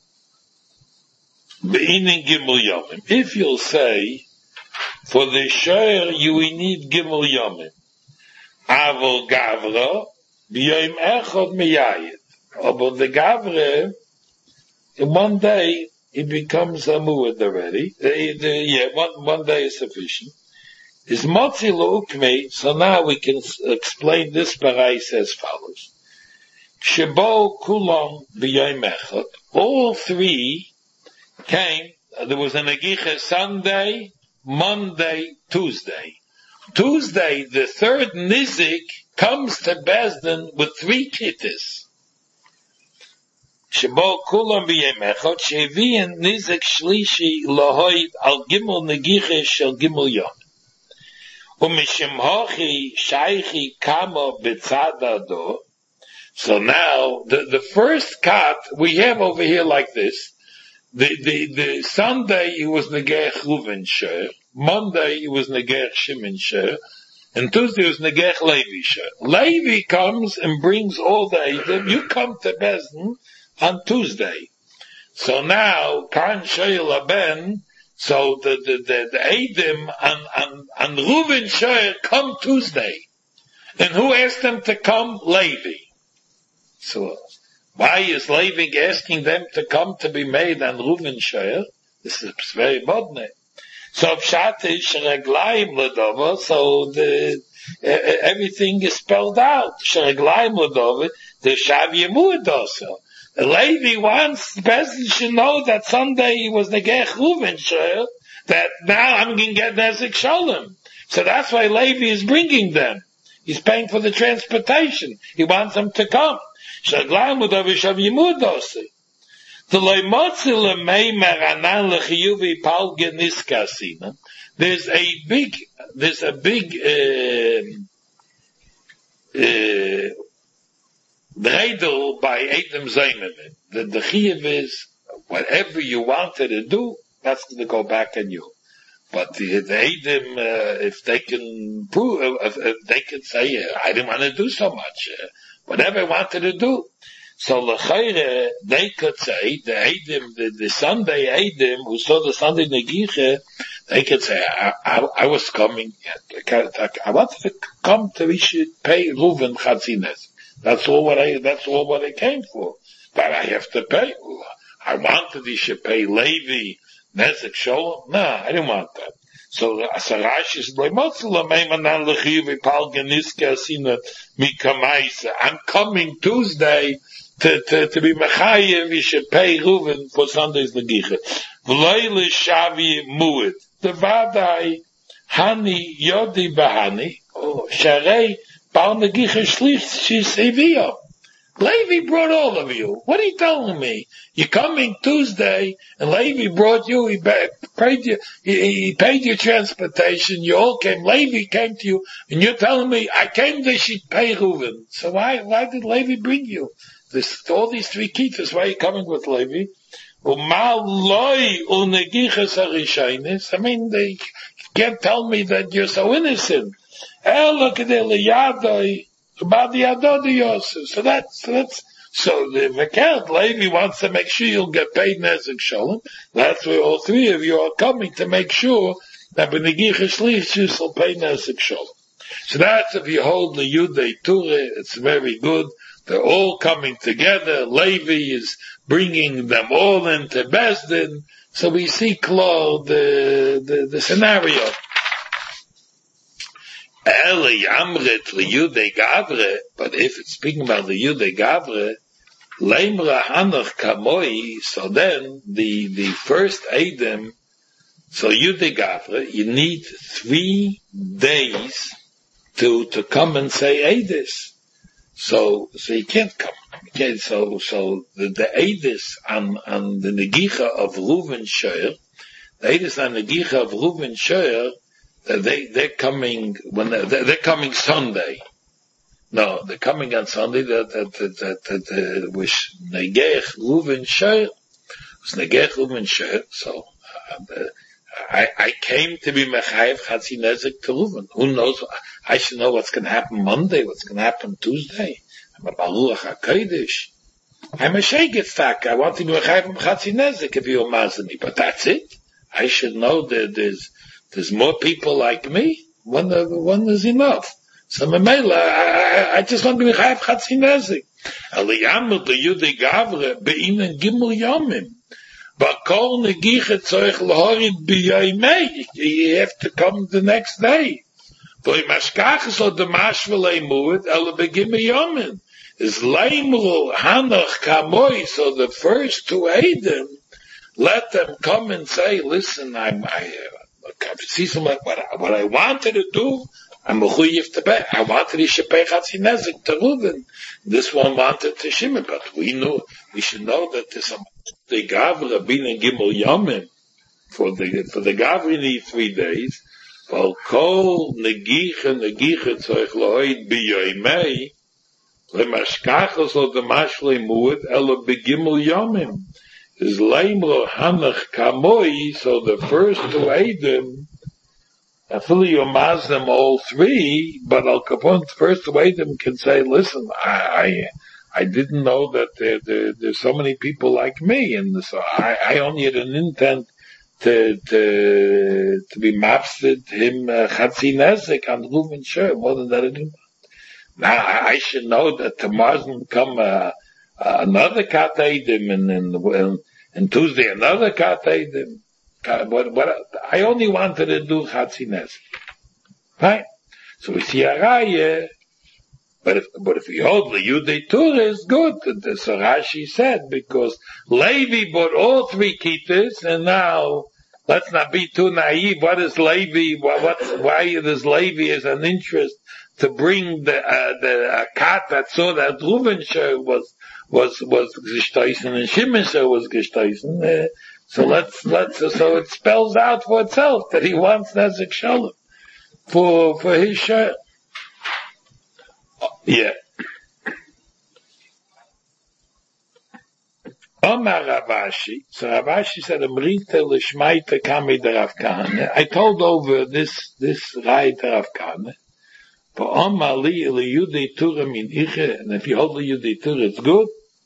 be'inin gimel yomim. If you'll say, for the shayr you will need gimel yomim. Avol gavra, b'yoim echod miyayit. But the gavra, in one day, it becomes a muad already. The, the, yeah, one, one day is sufficient. Is motzi l'ukmei, so now we can explain this parais as follows. Shebo kulon b'yoim echad. All three came, there was a negicha Sunday, Monday, Tuesday. Tuesday, the third nizik, comes to Bezdin with three kittas. Shebo kulam b'yem echad, shevi'en nizik shlishi lahoid al gimel negicha shel gimel yom. Umishim hochi shaychi kama b'tzad ado. So now, the, the first cut we have over here like this. The, the, the Sunday it was Negech Reuven Sher, Monday it was Negech Shimon Sher, and Tuesday it was Negech Levi Sher. Levi comes and brings all the Eidim. You come to Bezdin on Tuesday. So now, Kan Shayel Aben, so the, the, the, the Eidim on, on, on Reuven Sher come Tuesday. And who asked them to come? Levi. So, why is Levi asking them to come to be made on Reuven Shayr? This is very modern. So Pshat is Shereglaim Ledova, so the, uh, everything is spelled out. Shereglaim Ledova, the Shav Yemud also. Levi wants, the person should know that Sunday he was Negech Reuven Shayr, that now I'm going to get Nezek Shalom. So that's why Levi is bringing them. He's paying for the transportation. He wants them to come. Shaglaim Ledova Shav Yemud also. There's a big, there's a big, uh, uh, dreidel by Eidim Zayman. The, the chiyuv is, whatever you wanted to do, that's going to go back on you. But the, the Eidim, uh, if they can prove, if, if they can say, uh, I didn't want to do so much, uh, whatever I wanted to do. So l'chayre, they could say, the Eidim, the, the Sunday Eidim, who saw the Sunday Negicha, they could say, I, I, I was coming, I wanted to come to, we should pay Reuven Chatzines. That's all what I, that's all what I came for. But I have to pay. I wanted he should pay Levi, Nezek Sholem. No, I didn't want that. So Asarash is like I'm coming Tuesday to to, to be Mechayev. We should pay Reuven for Sunday's Negicha. V'loyle Shavi Muad. The Vadai Hani Yodi Bahani. Oh, Sharei Bal Negicha Shlich Shis Evio. Levi brought all of you. What are you telling me? You're coming Tuesday, and Levi brought you. He paid you. He, he paid your transportation. You all came. Levi came to you, and you're telling me I came to she'd pay Reuven. So why why did Levi bring you? This all these three kitas. Why are you coming with Levi? I mean, they can't tell me that you're so innocent. Look at the about the Adodiyos. So that's, so that's, so the Vekert Levi wants to make sure you'll get paid Nezek Shalom. That's why all three of you are coming to make sure that B'negicha Shlish will pay Nezek Shalom. So that's if you hold the Yudei Ture, it's very good. They're all coming together. Levi is bringing them all into Bezdin. So we see clear the, the, the scenario. Eli Amrit Liyudei Gavre, but if it's speaking about the Yudei Gavre, Leimra Hanach Kamoi, so then the, the first Eidim, so Yudei Gavre, you need three days to, to come and say Eidis. So, so he can't come. He can't, so, so the, the Eidis on, on the Negicha of Reuven Shoyer, the Eidis on the Negicha of Reuven Shoyer, they, they're coming, when they're, they're coming Sunday. No, they're coming on Sunday, that, that, that, that, that, that was Negech Reuven Shoyer. It was Negech Reuven Shoyer, so, uh, I, I came to be Mechayev Chatzi Nezek to Reuven. Who knows? I should know what's going to happen Monday, what's going to happen Tuesday. I'm a Baruch HaKodesh. I'm a Shegetz. I want to be Mechayev Chatzi Nezek if you imagine me, but that's it. I should know that there's, there's more people like me. One, one is enough. So Memela, I, I just want to be Mechayev Chatzi Nezek. Aliyamel the Yudei Gavre be'inen Gimel Yomim. Bakol Negicha Tzorech Lahorid B'Yoymei. You have to come the next day. V'y Mashkachas or the Mashvelei Muad Ela Begimei Yomin. Is Leimru Hanoch Kamoi. So the first two Eidim, let them come and say, listen, I'm, I, uh, see some, what, what I wanted to do, I'm a chuyev to pay. I wanted to shepay Chatzi Nezek to Reuven. This one wanted to Shimon, but we knew, we should know that there's some, the Gavra bin and Gimel Yomim, for the, for the Gavra need three days, for Kol Negicha Negicha Tzorech Lahoid B'Yoymei, Lemashkachos or the Mashlei Muad, Ela B'Gimel Yomim. Is Leimro Hanach Kamoi, so the first two Eidim, I feel you amass them all three, but Al Capone, first way them can say, listen, I, I, I didn't know that there, there, there's so many people like me, and so I, I only had an intent to, to, to be mapsed him, Chatzi Nezek on Reuven Shoyer, more than that I didn't. Now, I, I should know that tomorrow's going to come, uh, uh, another Kat Eidim, and, and, and Tuesday another Kat Eidim. What, what, I only wanted to do Chatzi Nezek. Right? So we see a raya, but if, but if you hold the Yudei Torah is good, so Rashi said, because Levi bought all three Kitas, and now, let's not be too naive, what is Levi, what, what, why does Levi as an interest to bring the, uh, the, uh, cat that saw that Reuven Shoyer was, was, was gestoisen, and Shimon Shoyer was gestoisen, uh, So let's, let's, so it spells out for itself that he wants Nezek Shalom for, for his share. Yeah. Omar Ravashi, so Ravashi said, Amrita l'shmaita kami derav Kahane. I told over this, this Rai derav Kahane. For Omar li li Yudei Torah min Iche, and if you hold the Yudei Torah, it's good.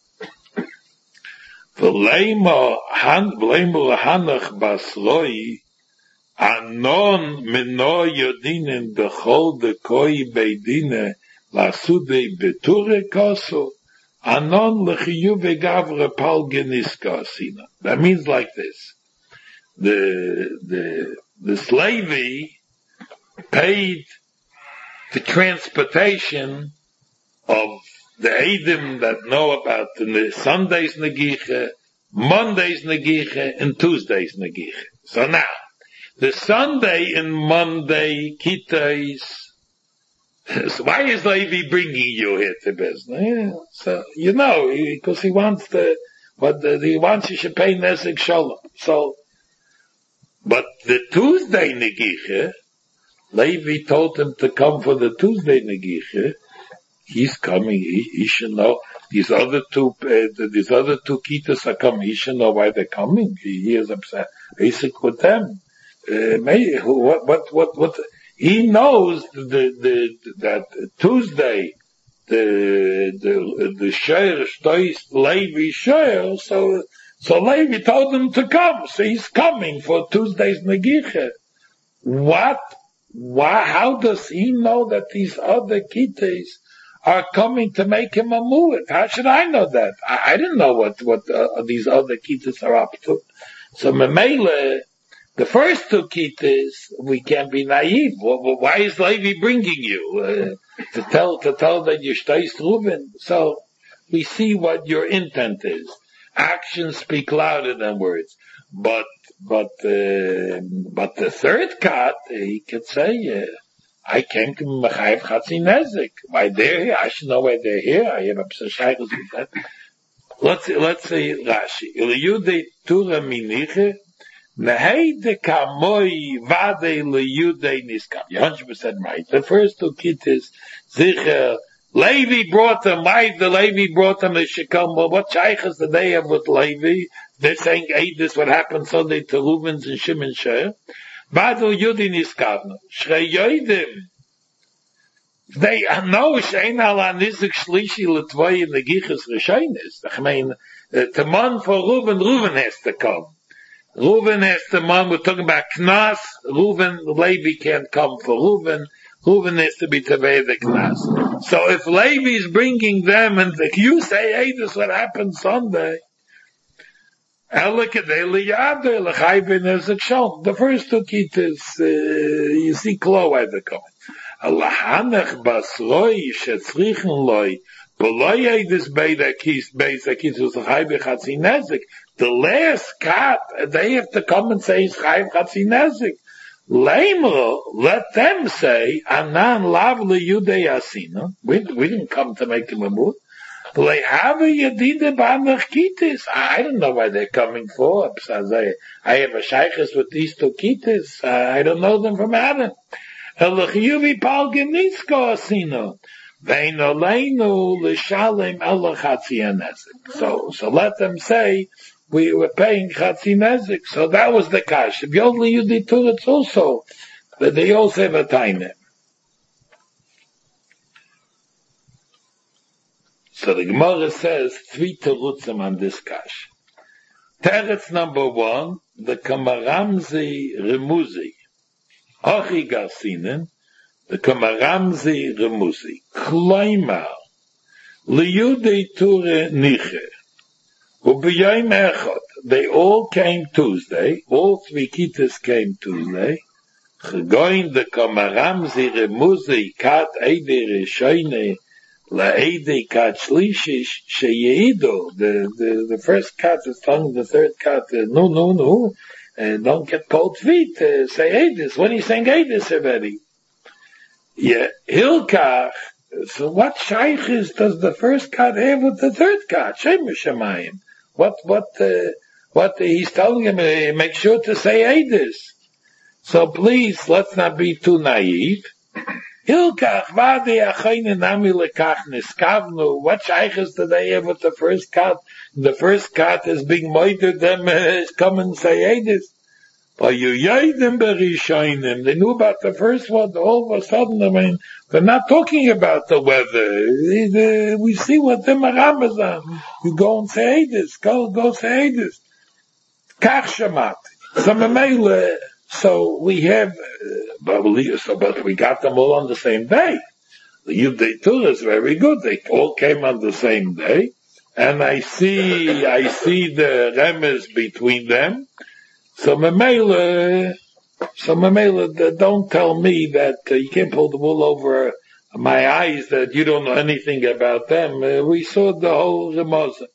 V'leimo hanach basloi anon meno yodinen b'chol dekoi beidine lasudei beture koso anon l'chiyuve gavre pal geniska asina. That means like this: the the the slavey paid the transportation of the Eidim that know about the Sunday's Negicha, Monday's Negicha, and Tuesday's Negicha. So now, the Sunday and Monday Kitais, so why is Levi bringing you here to business? Yeah, so, you know, because he, he wants the, what the, he wants you should pay Nezek Shalom. So, but the Tuesday Negicha, Levi told him to come for the Tuesday Negicha. He's coming. He, he should know. These other two, uh, these other two Kitas are coming. He should know why they're coming. He, he is upset. Basic with them. Uh, maybe, what, what, what, what, he knows the, the, that Tuesday, the, the, the Shoyer Shtois Levi Shoyer, so, so Levi told him to come. So he's coming for Tuesday's Negicha. What? Why, how does he know that these other Kitas are coming to make him a mu'ad? How should I know that? I, I didn't know what, what uh, these other Kitas are up to. So Memele, the first two Kitas, we can't be naive. Well, why is Levi bringing you? Uh, to tell, to tell that you're Shtois Reuven. So, we see what your intent is. Actions speak louder than words. But, but, uh, but the third cut, he could say, uh, I came to Mechayev Chatzi Nezik. Why they're here? I should know why they're here. I have a Psashaychus with that. Let's, let's say Rashi. Liyudei Tura Miniche, Neheide Kamoi Vade Liyudei Niskam. You're one hundred percent right. The first two kittis, Zicher, Levi brought them, why the Levi brought them, they should come, well, what shaychus did they have with Levi? They're saying, hey, this what happened Sunday to Reuven's and Shimon Sheh. Badu Yudin Iskavna. Shrei Yoidim. They know, Shein ala Nizik Shlishi L'Tvoi in the Gichus Rishonis. I mean, the man for Reuven, Reuven has to come. Reuven has to man, we're talking about Knas, Reuven, Levi can't come for Reuven. Reuven has to be Tavei the Knas. So if Levi is bringing them and the, you say, hey, this is what happened Sunday. The first two kittas, uh, you see Klo at the comment. Allahanach basroi shetzrichen loi, beloy this beida kis, beida kis was chayve chatzi nezik. The last cut, they have to come and say, chayve chatzi nezik. Laimro, let them say, Anan lavli yudei asina. We, we didn't come to make him a move. I don't know why they're coming for. I have a shaykhis with these two kittis. I don't know them from Adam. So, so let them say, we were paying Chatzi Nezik. So that was the cash. If you only you did two, it's also, but they also have a time. So the Gemara says three terutzim on this kash. Teretz number one, the Kamaramzi Remuzi. Achi Garsinen, the Kamaramzi Remuzi. Kloimar, Liyudei Ture Niche. Ubiyayim Echot. They all came Tuesday. All three kittas came Tuesday. Gegoin the Kamaramzi Remuzi kat Eide Rishoine La'edei kat shlishish sheyeido. The the the first kat is telling the third kat, uh, no, no, no, uh, don't get cold feet. Uh, say Eidis. When he's saying Eidis already, yeah, Hilkach. So what shaykhis does the first kat have with the third kat? Shem Shemayim. What what uh, what he's telling him? Uh, make sure to say Eidis. So please, let's not be too naive. Hilkach vade achayne nami lekach niskavnu. What shaykhs do they have with the first cut? The first cut is being moited them, uh, come and say Eidis. But you yaidim berishoinim. They knew about the first one. All of a sudden, I mean, they're not talking about the weather. We see what the Ramazan. You go and say Eidis. Go, go say Eidis. Kach shamat. So memele. So we have, uh, but, we, so, but we got them all on the same day. The Yudei Tur is very good. They all came on the same day. And I see, I see the remes between them. So Mamela, so Mamela, don't tell me that uh, you can't pull the wool over my eyes that you don't know anything about them. Uh, we saw the whole Ramazan.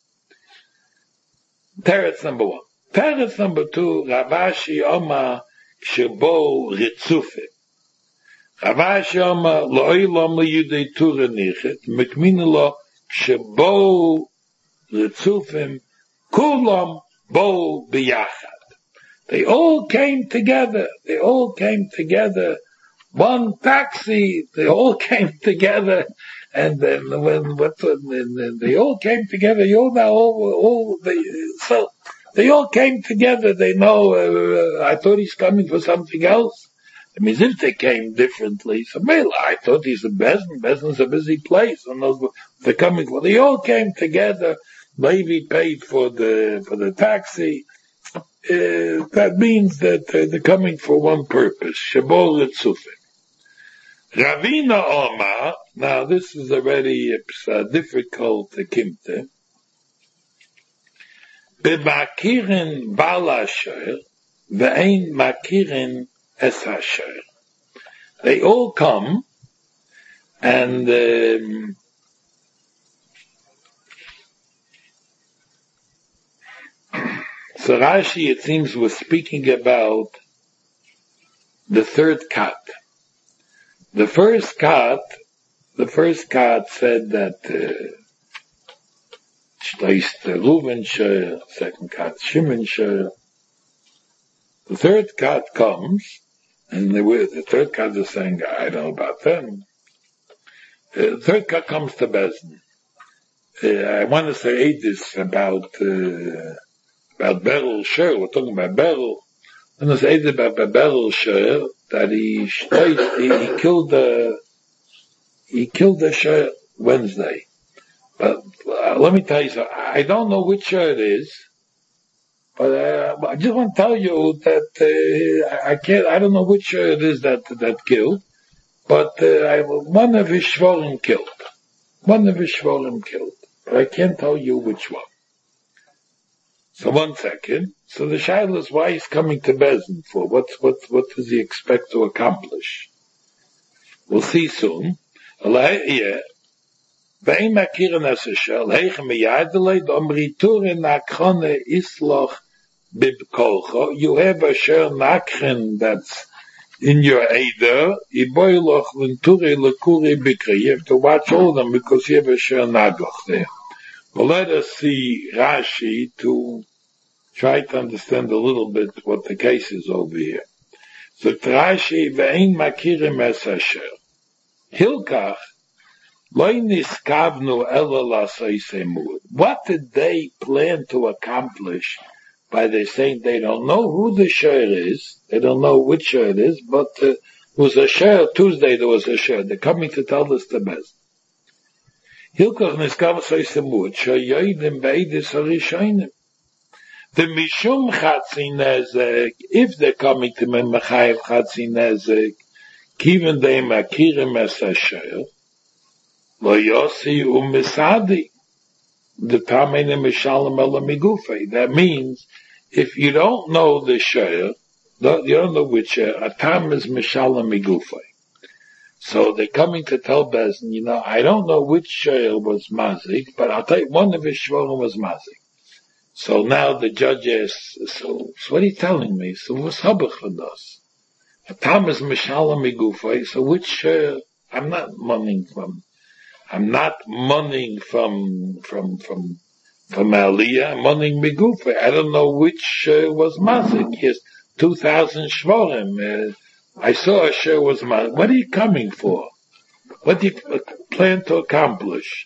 Teretz number one. Teretz number two, Ravashi Oma, Shebo Ritzufim. Ravashi Oma Lo'ilam Yudei Tura Nichet Mekminelo Shebo Ritzufim Kulam Bo Biyachad. They all came together. They all came together. One taxi. They all came together. And then when what when they all came together, you know all all they so. They all came together. They know, uh, I thought he's coming for something else. I mean, if they came differently, so Mela, I thought he's a Bezdin. Bezdin's a busy place. And those, they're coming for, they all came together. Levi paid for the, for the taxi. Uh, that means that uh, they're coming for one purpose. Shabol Ritzufim. Ravina Omar, now this is already a difficult kimte. Be'makirin bal hasher, ve'ein makirin es hasher. They all come, and um, so Rashi, it seems, was speaking about the third cut. The first cut, the first cut said that Shleist uh, Reuven Shir, second cut Shimon Shir. The third cut comes, and the, the third cut is saying, I don't know about them. Uh, the third cut comes to Bezdin. Uh, I want to say this about uh, about Beryl Shir. We're talking about Beryl. I want to say about Beryl Shir that he he, he killed the he killed the Shir Wednesday. But uh, let me tell you something. I don't know which Shir it is, but uh, I just want to tell you that uh, I can't. I don't know which Shir it is that that killed, but uh, I, one of his shvorim killed. One of his shvorim killed. But I can't tell you which one. So one second. So the shaila is why he's coming to Bezdin for. What, what, what does he expect to accomplish? We'll see soon. You have a share nakchen that's in your Eider. You have to watch all of them because you have a share nagoch there. But let us see Rashi to try to understand a little bit what the case is over here. So Rashi ve'ein makirim es asher. Hilkach lo niskavnu ela la'asosei mu'ud. What did they plan to accomplish by they saying they don't know who the share is? They don't know which share it is, but uh, it was a share. Tuesday there was a share. They're coming to tell us the best. Hilkach niskav la'asosei mu'ud shayoidim be'edis harishonim. The mishum chatzi nezek, if they're coming to me mechayev chatzi nezek, kiven they makirim es asher, lo yosi u'misadi, the tamene mishalem ela migufei. That means, if you don't know the share, you don't know which share, a tam is mishalem migufei. So they're coming to tell Bezdin, you know, I don't know which share was mazik, but I'll tell you, one of his shvorim was mazik. So now the judge asks, so, so what are you telling me? So what's habach for this? A tam is mishalem migufei, so which, uh, I'm not money from, I'm not money from, from, from, from Aliyah, I'm money migufei. I don't know which uh, was mazik. Yes, two thousand shvorim. Uh, I saw a share was mazik. What are you coming for? What do you plan to accomplish?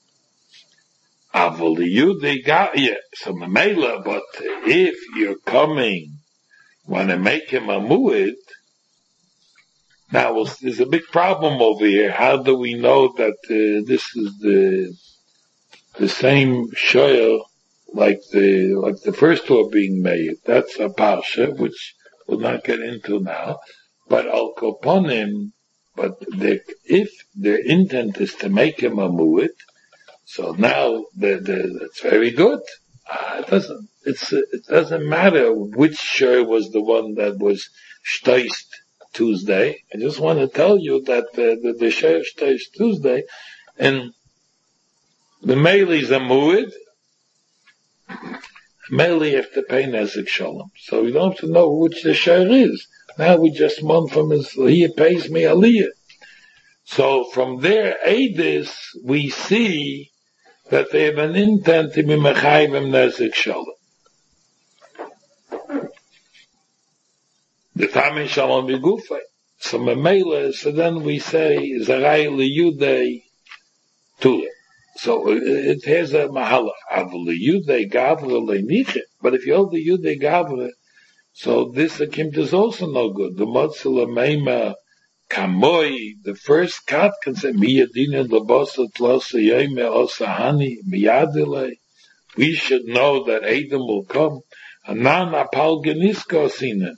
Avol you they got yeah, so Mamela, but if you're coming, want to make him a mu'id, now well, there's a big problem over here. How do we know that uh, this is the the same shoyer like the like the first two are being made? That's a parsha which we'll not get into now. But al koponim, but the, if their intent is to make him a mu'id, so now the, the, that's very good. Uh, it doesn't. It's it doesn't matter which share was the one that was shtoist Tuesday. I just want to tell you that the the, the share shtoist Tuesday, and the meili is a mu'id. Meili have to pay nezek shalom. So we don't have to know which the share is. Now we just mon from his. He pays me aliyah. So from their edis we see that they have an intent to be mechayvim nezek shalom. The tamin shalom b'gufay. So memela, so then we say zaray liyudei tule. So it has a mahala. Av liyudei gavra leiniche. But if you hold the yudei gavra, so this akimt is also no good. The motzela meima Kamoi, the first cut can say, Miyadina Labosa Tlosa Yeme Osahani Miyadile. We should know that Adam will come. Anan Apal Genisko Sinen.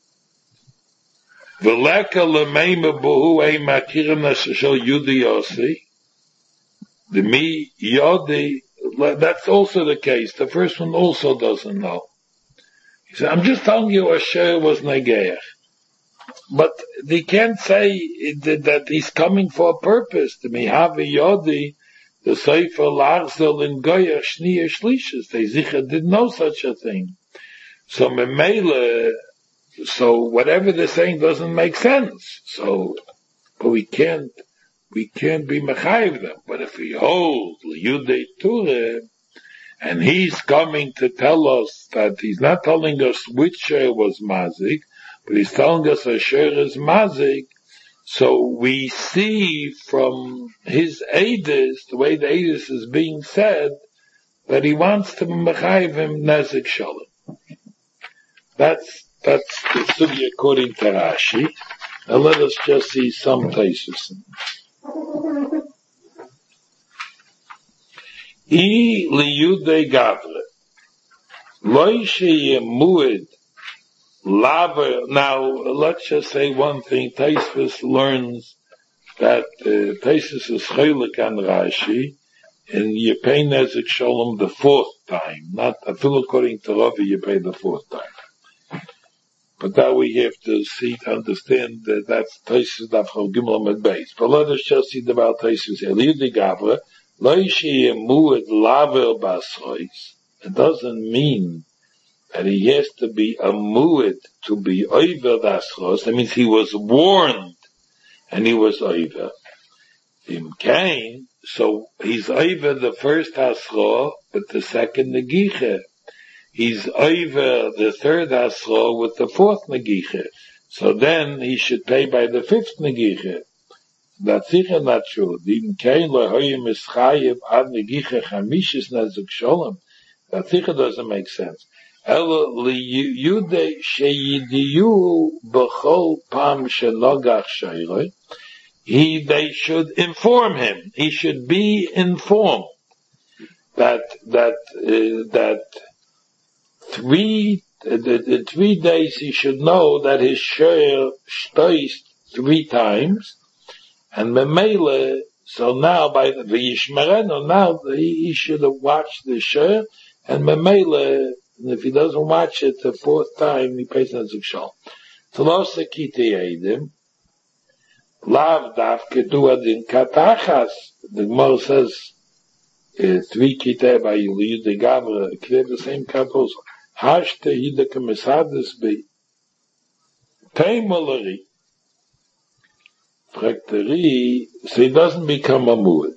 Veleka Lemema Buhu E Makirana Shashal Yudi Yosi. The Mi Yodi, that's also the case. The first one also doesn't know. He said, I'm just telling you Asher was Negeach. But they can't say that he's coming for a purpose. The Mihavi Yodi, the Sefer Larzel in Goyer Shniya Shlishis, they sicher didn't know such a thing. So Memele, so whatever they're saying doesn't make sense. So but we can't, we can't be mechayiv them. But if we hold Yudei Ture, and he's coming to tell us that he's not telling us which share was mazik, but he's telling us a share is mazik, so we see from his edus, the way the edus is being said, that he wants to mechayiv him nezik shalom. That's, that's the sugya according to Rashi. Now let us just see some places. I liyudei gavre. Loi sheyemuid laver. Now, let's just say one thing. Taisvis learns that uh, Taisvis is chaylik on Rashi, and you pay nezik shalom the fourth time. Not, I feel according to Ravi, you pay the fourth time. But that we have to see to understand that that's Taisvis daf chol gimel med beis. But let us just see about Taisvis here. Liyudei gavre. It doesn't mean that he has to be a mu'id to be over the aschos. That means he was warned and he was over. Him came, so he's over the first aschos, but the second negiche. He's over the third aschos with the fourth negiche. So then he should pay by the fifth negiche. That's sicher not true. Even kein lehoyim is chayiv ad negiche chamishis nezik sholem. That sicher doesn't make sense. Elo liyudei sheyidiyu b'chol pam shenogach sheiroi. He, they should inform him. He should be informed that that uh, that three uh, the, the three days he should know that his share stoist three times. And Memele, so now by the V'yishmerenu, now he, he should have watched the share, and Memele, if he doesn't watch it the fourth time, he pays nezik shalom. Tlosa kitei edim, lav davke du adin katachas. The Gemara says, three kitei by Yudei Gavre, the same katos. Hashte hideke mesades be teimeleri. So he doesn't become a mu'id.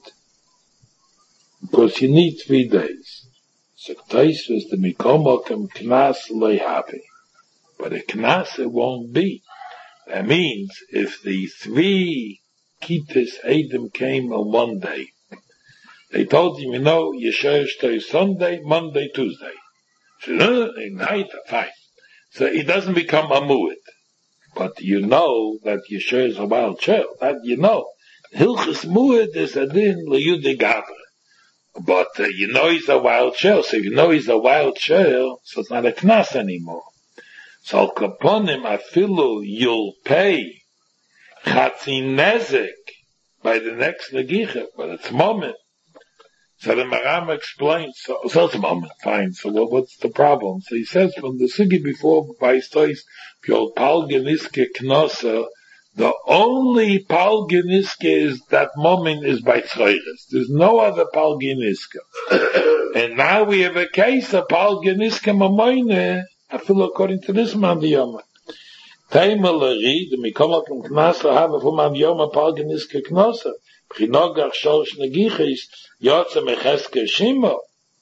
Because you need three days. So Taisvis the mikomokem knas leihavi. But a knas it won't be. That means if the three kitas edim came on one day, they told him, you know, Yeshua Shtoi Sunday, Monday, Tuesday. So no, night, fine. So he doesn't become a mu'id. But you know that Yeshua is a wild child. That you know. Hilchus mu'id is a din liyudei gavre. But uh, you know he's a wild child. So if you know he's a wild child, so it's not a knas anymore. So al kaponim afilu you'll pay chatzi nezik by the next negicha, but it's moment. So the Maram explains, so, so it's a moment, fine, so what, what's the problem? So he says from the Sugi before, by Stois, Pyo Palgeniske Knosa, the only Palgeniske is, that moment is by Tzroiris. There's no other Palgeniske. And now we have a case of Palgeniske Mamoine, I feel according to this man, the Yoma. Teimeleri, the Mikomakim Knasa, have a Fuman Yoma Palgeniske Knosa. Prinogach Sholosh Negichis, Yotze Mecheske Shimo.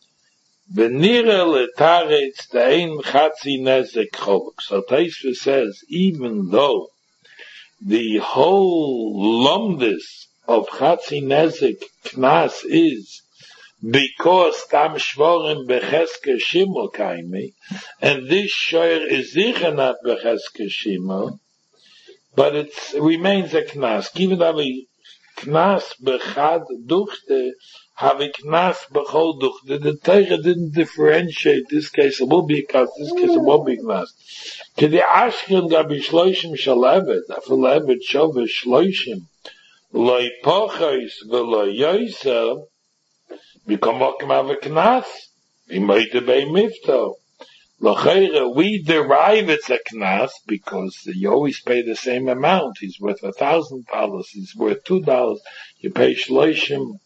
Venire letaretz de'ein chatzi nezek chovuk. So Taisva says, even though the whole lumdus of chatzi nezek knas is because tam shvorim becheske shimo kaimi, and this shoyer is sicher not becheske shimo, but it remains a knas. Given that we knas bechad duchte, have a knas bechol duchte. The Torah didn't differentiate this case. It will be a knas. This case it won't be knas. Kedi ashkin gabi shloishim shalevet. Afil evet shove shloishim. Loi pochais v'lo yoiser. Become okim have a knas. We made a bei mifto. L'cheira, we derive it's a knas because you always pay the same amount. He's worth a thousand dollars. He's worth two dollars. You pay shloishim,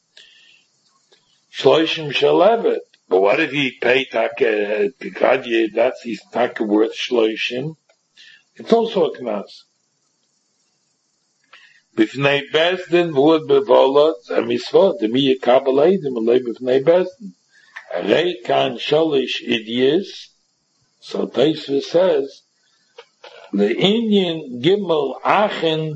shloishim shalevet. But what if he pay taka gadye? That's his taka worth shloishim. It's also a knas. B'fnei Bezdin v'ud bevolot ha'misvot d'mi yekabel eidim alei b'fnei Bezdin. Arei kan sholish idyis, so Tosfos says, le'inyin gimel achen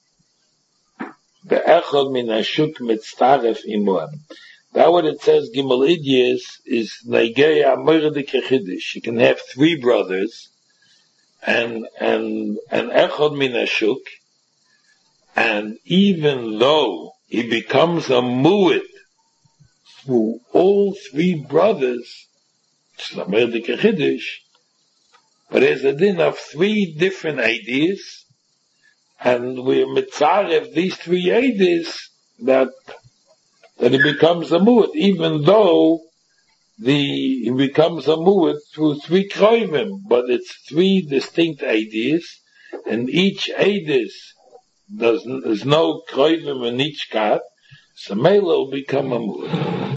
be'echad min hashuk mitztaref imuam. That what it says, gimel idyis, is negei ha'mordik chiddush. You can have three brothers, and and and echad min hashuk, and even though he becomes a mu'id through all three brothers, it's a murdik chiddush, but there's a din of three different ideas, and we're mitzarev these three ideas that that it becomes a mu'id, even though the it becomes a mu'id through three kroivim, but it's three distinct ideas, and each ideas does there's no kroivim in each kat, so Mela will become a mu'id.